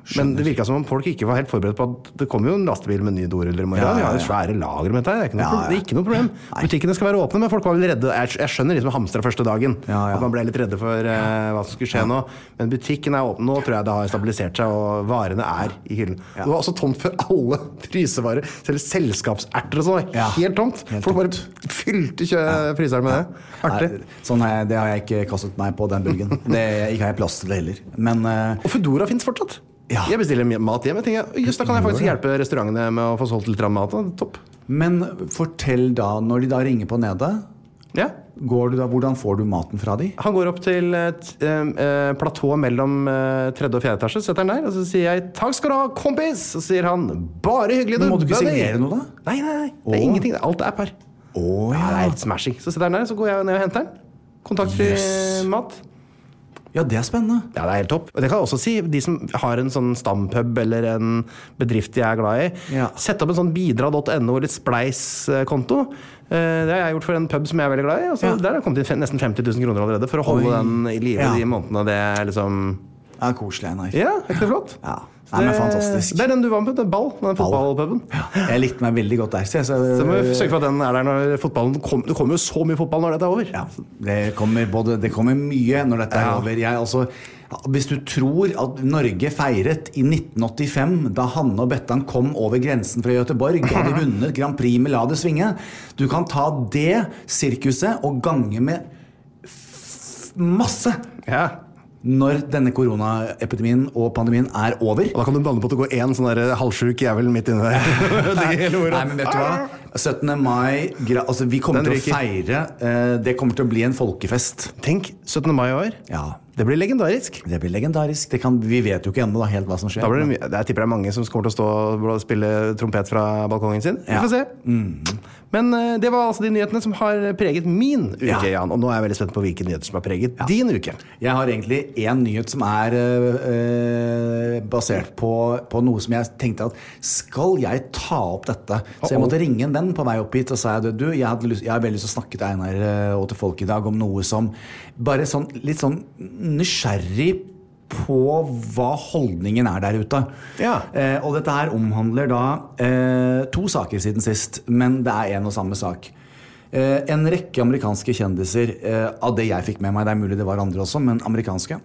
Men det virket som om folk ikke var helt forberedt på at det kommer jo en lastebil med nye doruller i morgen. Vi har jo svære lager med dette. Det er ikke noe problem. Butikkene skal være åpne, men folk var vel redde. Jeg skjønner de som hamstra første dagen. At man ble litt redde for hva som skulle skje nå. Men butikken er åpen nå, tror jeg det har stabilisert seg, og varene er i hyllen. Det var også tomt for alle frysevarer, selv selskapserter og sånn. Helt tomt. Folk bare fylte fryseren med det. Artig.
Nei, det har jeg ikke kastet meg på den bølgen. Ikke har jeg plass til det heller. Men,
og Foodora finnes fortsatt. Jeg bestiller mat hjem. Jeg tenker, just da kan jeg faktisk hjelpe restaurantene med å få solgt litt mat. Topp.
Men fortell da, når de da ringer på nede, hvordan får du maten fra de?
Han går opp til platået mellom 3. og 4. etasje, setter han der, og så sier jeg 'takk skal du ha, kompis', så sier han 'bare hyggelig'.
Men må du ikke signere noe da?
Nei, det er ingenting, alt er per. Det er helt smashing. Så setter han der, så går jeg ned og henter den. Kontaktfri mat.
Ja, det er spennende.
Ja, det er helt topp. Og det kan jeg også si, de som har en sånn stampub eller en bedrift de er glad i, sett opp en sånn bidra.no eller Spleis-konto. Det har jeg gjort for en pub som jeg er veldig glad i. Altså, der har det kommet inn nesten 50 000 kroner allerede for å holde den i live de månedene. Det er liksom...
Ja, koselig, Einar.
Ja, er ikke det flott?
Ja, men fantastisk.
Det er den du var med på, den fotballpuben.
Jeg likte meg veldig godt der. Så
må vi sørge for at den er der når fotballen Det kommer jo så mye fotball når dette er over.
Ja, det kommer mye når dette er over. Hvis du tror at Norge feiret i 1985 da Hanne og Bettan kom over grensen fra Göteborg og hadde vunnet Grand Prix med La det svinge, du kan ta det sirkuset og gange med masse når denne koronaepidemien og pandemien er over.
Og da kan du blande på at det går en sånn der halvsjuk jævel midt inne der.
Nei, men vet du hva? 17. mai, altså vi kommer til å feire, det kommer til å bli en folkefest.
Tenk, 17. mai i år.
Ja.
Det blir legendarisk.
Vi vet jo ikke ennå helt hva som skjer.
Jeg tipper det er mange som kommer til å stå og spille trompet fra balkongen sin. Vi får se. Men det var altså de nyhetene som har preget min uke, Jan. Og nå er jeg veldig spent på hvilke nyheter som har preget din uke.
Jeg har egentlig en nyhet som er basert på noe som jeg tenkte at skal jeg ta opp dette? Så jeg måtte ringe en venn på vei opp hit og sa jeg har veldig lyst til å snakke til Einar og til folk i dag om noe som bare litt sånn nysgjerrig på hva holdningen er der ute. Og dette her omhandler da 2 saker siden sist, men det er en og samme sak. En rekke amerikanske kjendiser, av det jeg fikk med meg, det er mulig det var andre også, men amerikanske,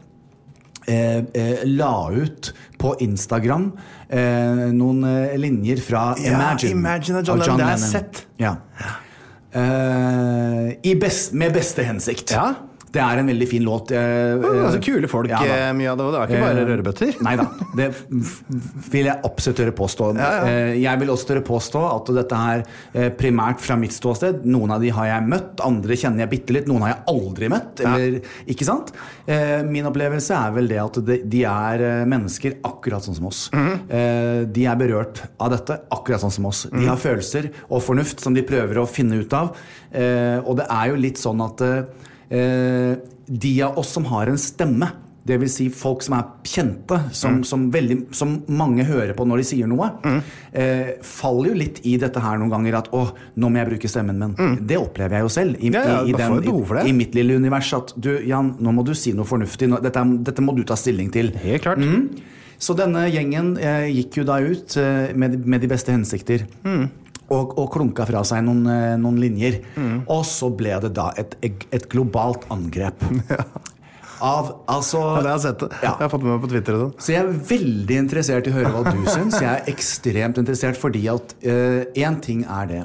la ut på Instagram noen linjer fra
Imagine av John Lennon. Det har jeg sett.
Med beste hensikt. Det er en veldig fin låt.
Altså kule folk, mye av det. Det var ikke bare rørebøtter.
Neida, det vil jeg absolutt tørre påstå. Jeg vil også tørre påstå at dette her primært fra mitt ståsted. Noen av de har jeg møtt, andre kjenner jeg bitte litt, noen har jeg aldri møtt, eller, ikke sant? Min opplevelse er vel det at de er mennesker akkurat sånn som oss. De er berørt av dette akkurat sånn som oss. De har følelser og fornuft som de prøver å finne ut av. Og det er jo litt sånn at de av oss som har en stemme, det vil si folk som er kjente, som mange hører på når de sier noe, faller jo litt i dette her noen ganger at nå må jeg bruke stemmen min. Det opplever jeg jo selv i mitt lille univers at Jan, nå må du si noe fornuftig, dette må du ta stilling til.
Helt klart.
Så denne gjengen gikk jo da ut med de beste hensikter. Og klunka fra seg noen linjer. Og så ble det da et globalt angrep. Det har
jeg sett det. Jeg har fått med meg på Twitter og sånn.
Så jeg er veldig interessert i å høre hva du synes. Jeg er ekstremt interessert fordi at en ting er det.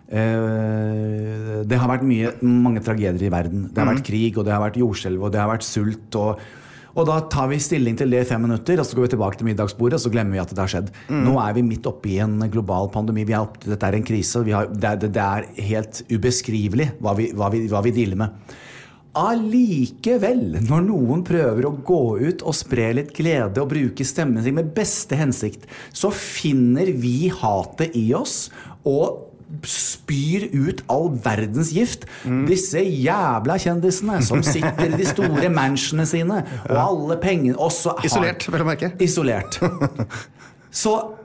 Det har vært mange tragedier i verden. Det har vært krig, og det har vært jordskjelv, og det har vært sult, og da tar vi stilling til det i 5 minutter, og så går vi tilbake til middagsbordet, og så glemmer vi at det har skjedd. Nå er vi midt oppe i en global pandemi. Dette er en krise. Det er helt ubeskrivelig hva vi dealer med. Allikevel, når noen prøver å gå ut og spre litt glede og bruke stemmen sin med beste hensikt, så finner vi hatet i oss og spyr ut all verdens gift. Disse jævla kjendisene som sitter i de store mansionene sine og alle pengene også
isolert, vel å merke.
Isolert. Så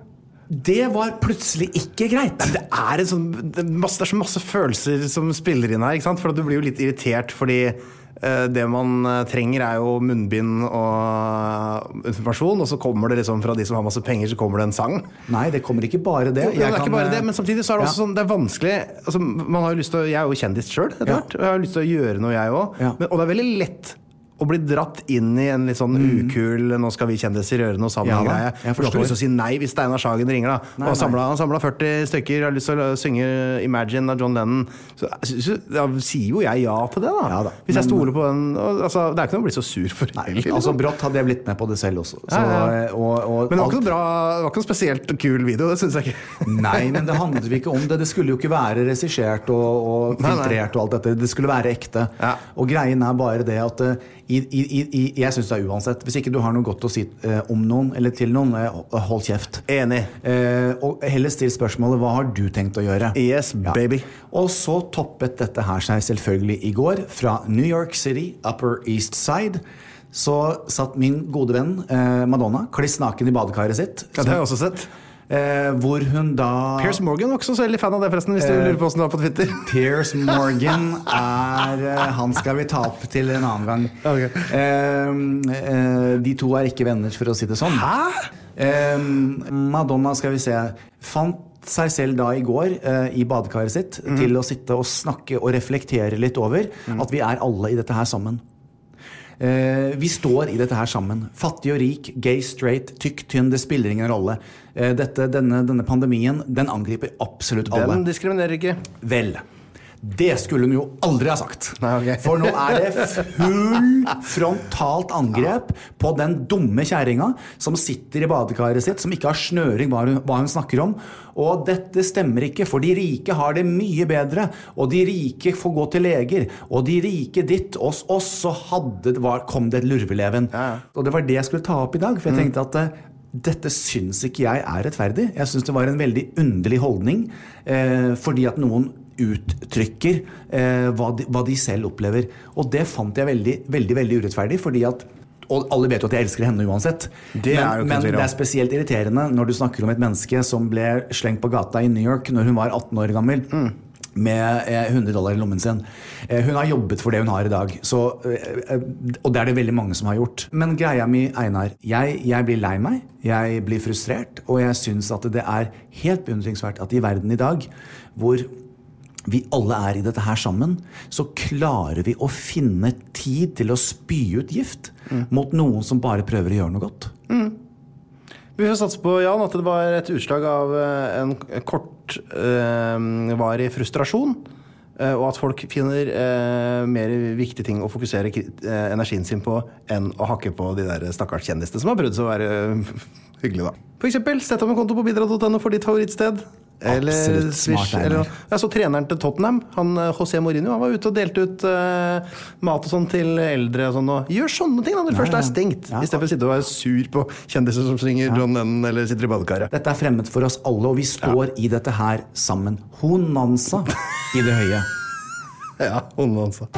Det var plutselig ikke greit.
Det er så masse følelser som spiller inn her, ikke sant? For du blir jo litt irritert, fordi det man trenger er jo munnbind og informasjon, og så kommer det liksom fra de som har masse penger, så kommer det en sang.
Nei, det kommer ikke bare det.
Det er ikke bare det, men samtidig så er det også sånn, det er vanskelig, altså, man har jo lyst til jeg er jo kjendis selv, jeg har lyst til å gjøre noe jeg også, og det er veldig lett å bli dratt inn i en litt sånn ukul nå skal vi kjendiser gjøre noe sammen greie. For du har ikke lyst til å si nei hvis Steinar Sagen ringer da. Og han samlet 40 stykker har lyst til å synge Imagine av John Lennon. Så da sier jo jeg ja til det da. Hvis jeg stoler på den altså, det er ikke noe å bli så sur for
nei, altså brått hadde jeg blitt med på det selv også så,
men det var ikke noe bra det var ikke noe spesielt kul video, det synes jeg ikke.
Nei, men det handlet ikke om det skulle jo ikke være regissert og filtrert og alt dette, det skulle være ekte og greien er bare det at jeg synes det er uansett hvis ikke du har noe godt å si om noen eller til noen, hold kjeft
enig
og heller still spørsmålet hva har du tenkt å gjøre?
Yes, baby
og så toppet dette her seg selvfølgelig i går fra New York City, Upper East Side så satt min gode venn Madonna kliss naken i badekaret sitt
det har jeg også sett
hvor hun da
Piers Morgan var ikke så veldig fan av det forresten hvis du lurer på hvordan det var på Twitter
Piers Morgan han skal vi ta opp til en annen gang de to er ikke venner for å si det sånn Madonna skal vi se fant seg selv da i går i badekaret sitt til å sitte og snakke og reflektere litt over at vi er alle i dette her sammen vi står i dette her sammen fattig og rik, gay, straight, tykk, tynn det spiller ingen rolle denne pandemien, den angriper absolutt alle
den diskriminerer ikke
vel det skulle hun jo aldri ha sagt
nei, okay.
For nå er det full frontalt angrep på den dumme kjæringa som sitter i badekaret sitt som ikke har snøring hva hun snakker om og dette stemmer ikke for de rike har det mye bedre og de rike får gå til leger og de rike ditt oss så kom det et lurveleven og det var det jeg skulle ta opp i dag for jeg tenkte at dette syns ikke jeg er rettferdig jeg syns det var en veldig underlig holdning fordi at noen uttrykker hva de selv opplever og det fant jeg veldig, veldig, veldig urettferdig fordi at og alle vet jo at jeg elsker henne uansett men det er spesielt irriterende når du snakker om et menneske som ble slengt på gata i New York når hun var 18 år gammel med $100 i lommen sin hun har jobbet for det hun har i dag så, og det er det veldig mange som har gjort men greia mi Einar jeg blir lei meg, jeg blir frustrert og jeg synes at det er helt beundringsverdt at i verden i dag hvor vi alle er i dette her sammen så klarer vi å finne tid til å spy ut gift mot noen som bare prøver å gjøre noe godt
Vi får satse på, Jan, at det var et utslag av en kortvarig frustrasjon og at folk finner mer viktige ting å fokusere energien sin på enn å hakke på de der stakkars kjendisene som har prøvd å være hyggelige da For eksempel, sett om en konto på bidra.no for ditt favorittsted Eller Swish jeg så treneren til Tottenham han José Mourinho han var ute og delte ut mat og sånn til eldre og sånn og gjør sånne ting når det først er stengt i stedet for å sitte og være sur på kjendiser som synger John Lennon eller sitter i badekaret
dette er fremmed for oss alle og vi står i dette her sammen honanza i det høye
honanza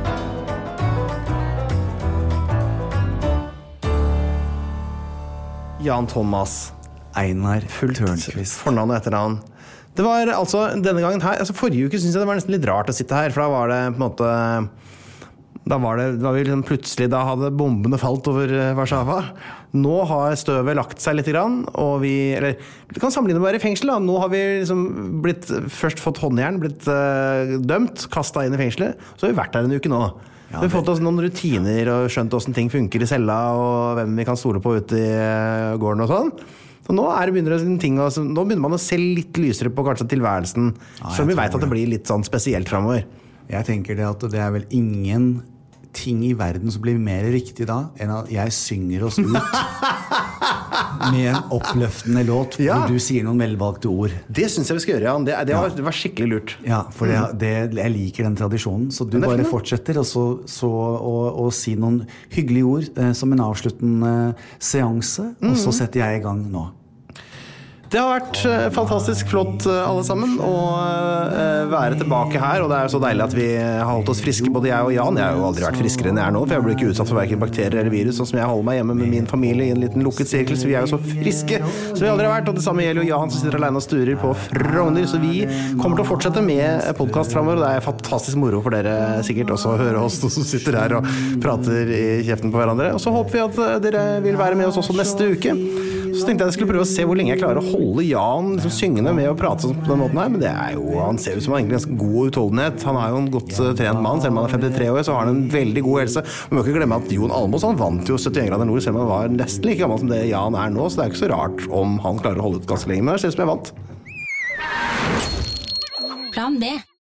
Jan Thomas
Einar Tørnquist
fornavn og etternavn Det var altså denne gangen her forrige uke synes jeg det var nesten litt rart å sitte her for da var det på en måte da var vi liksom plutselig da hadde bombene falt over Warszawa nå har støvet lagt seg litt grann og vi kan sammenligne med å være i fengsel da nå har vi liksom først fått håndjern blitt dømt, kastet inn i fengselet så har vi vært der en uke nå vi har fått oss noen rutiner og skjønt hvordan ting funker i cella og hvem vi kan stole på ute i gården og sånn så nå nå begynner man å se litt lysere på kanskje tilværelsen så vi vet at det blir litt sånn spesielt fremover
Jeg tenker det at det er vel ingen ting i verden som blir mer riktig da enn at jeg synger oss ut med en oppløftende låt hvor du sier noen velvalgte ord
Det synes jeg vi skal gjøre, Jan det var skikkelig lurt
Ja, for jeg liker den tradisjonen så du bare fortsetter og si noen hyggelige ord som en avsluttende seanse og så setter jeg i gang nå
Det har vært fantastisk flott alle sammen å være tilbake her, og det så deilig at vi har holdt oss friske, både jeg og Jan. Jeg har jo aldri vært friskere enn jeg nå, for jeg blir ikke utsatt for hverken bakterier eller virus, sånn som jeg holder meg hjemme med min familie i en liten lukket sirkel, så vi jo så friske som vi aldri har vært, og det samme gjelder jo Jan som sitter alene og sturer på Frogner, så vi kommer til å fortsette med podcast fremover, og det fantastisk moro for dere sikkert også å høre oss som sitter her og prater i kjeften på hverandre, og så håper vi at dere vil være med oss også neste uke. Så tenkte jeg skulle prøve å se hvor lenge jeg klarer å holde Jan liksom, syngende med å prate på den måten her, men det jo, han ser ut som han egentlig ganske god utholdenhet. Han jo en godt trent mann, selv om han 53 år, så har han en veldig god helse. Vi må ikke glemme at Jon Almaas, han vant jo 71 grader nord, selv om han var nesten like gammel som det Jan nå, så det ikke så rart om han klarer å holde ut ganske lenge, men det ser ut som jeg vant.
Plan B.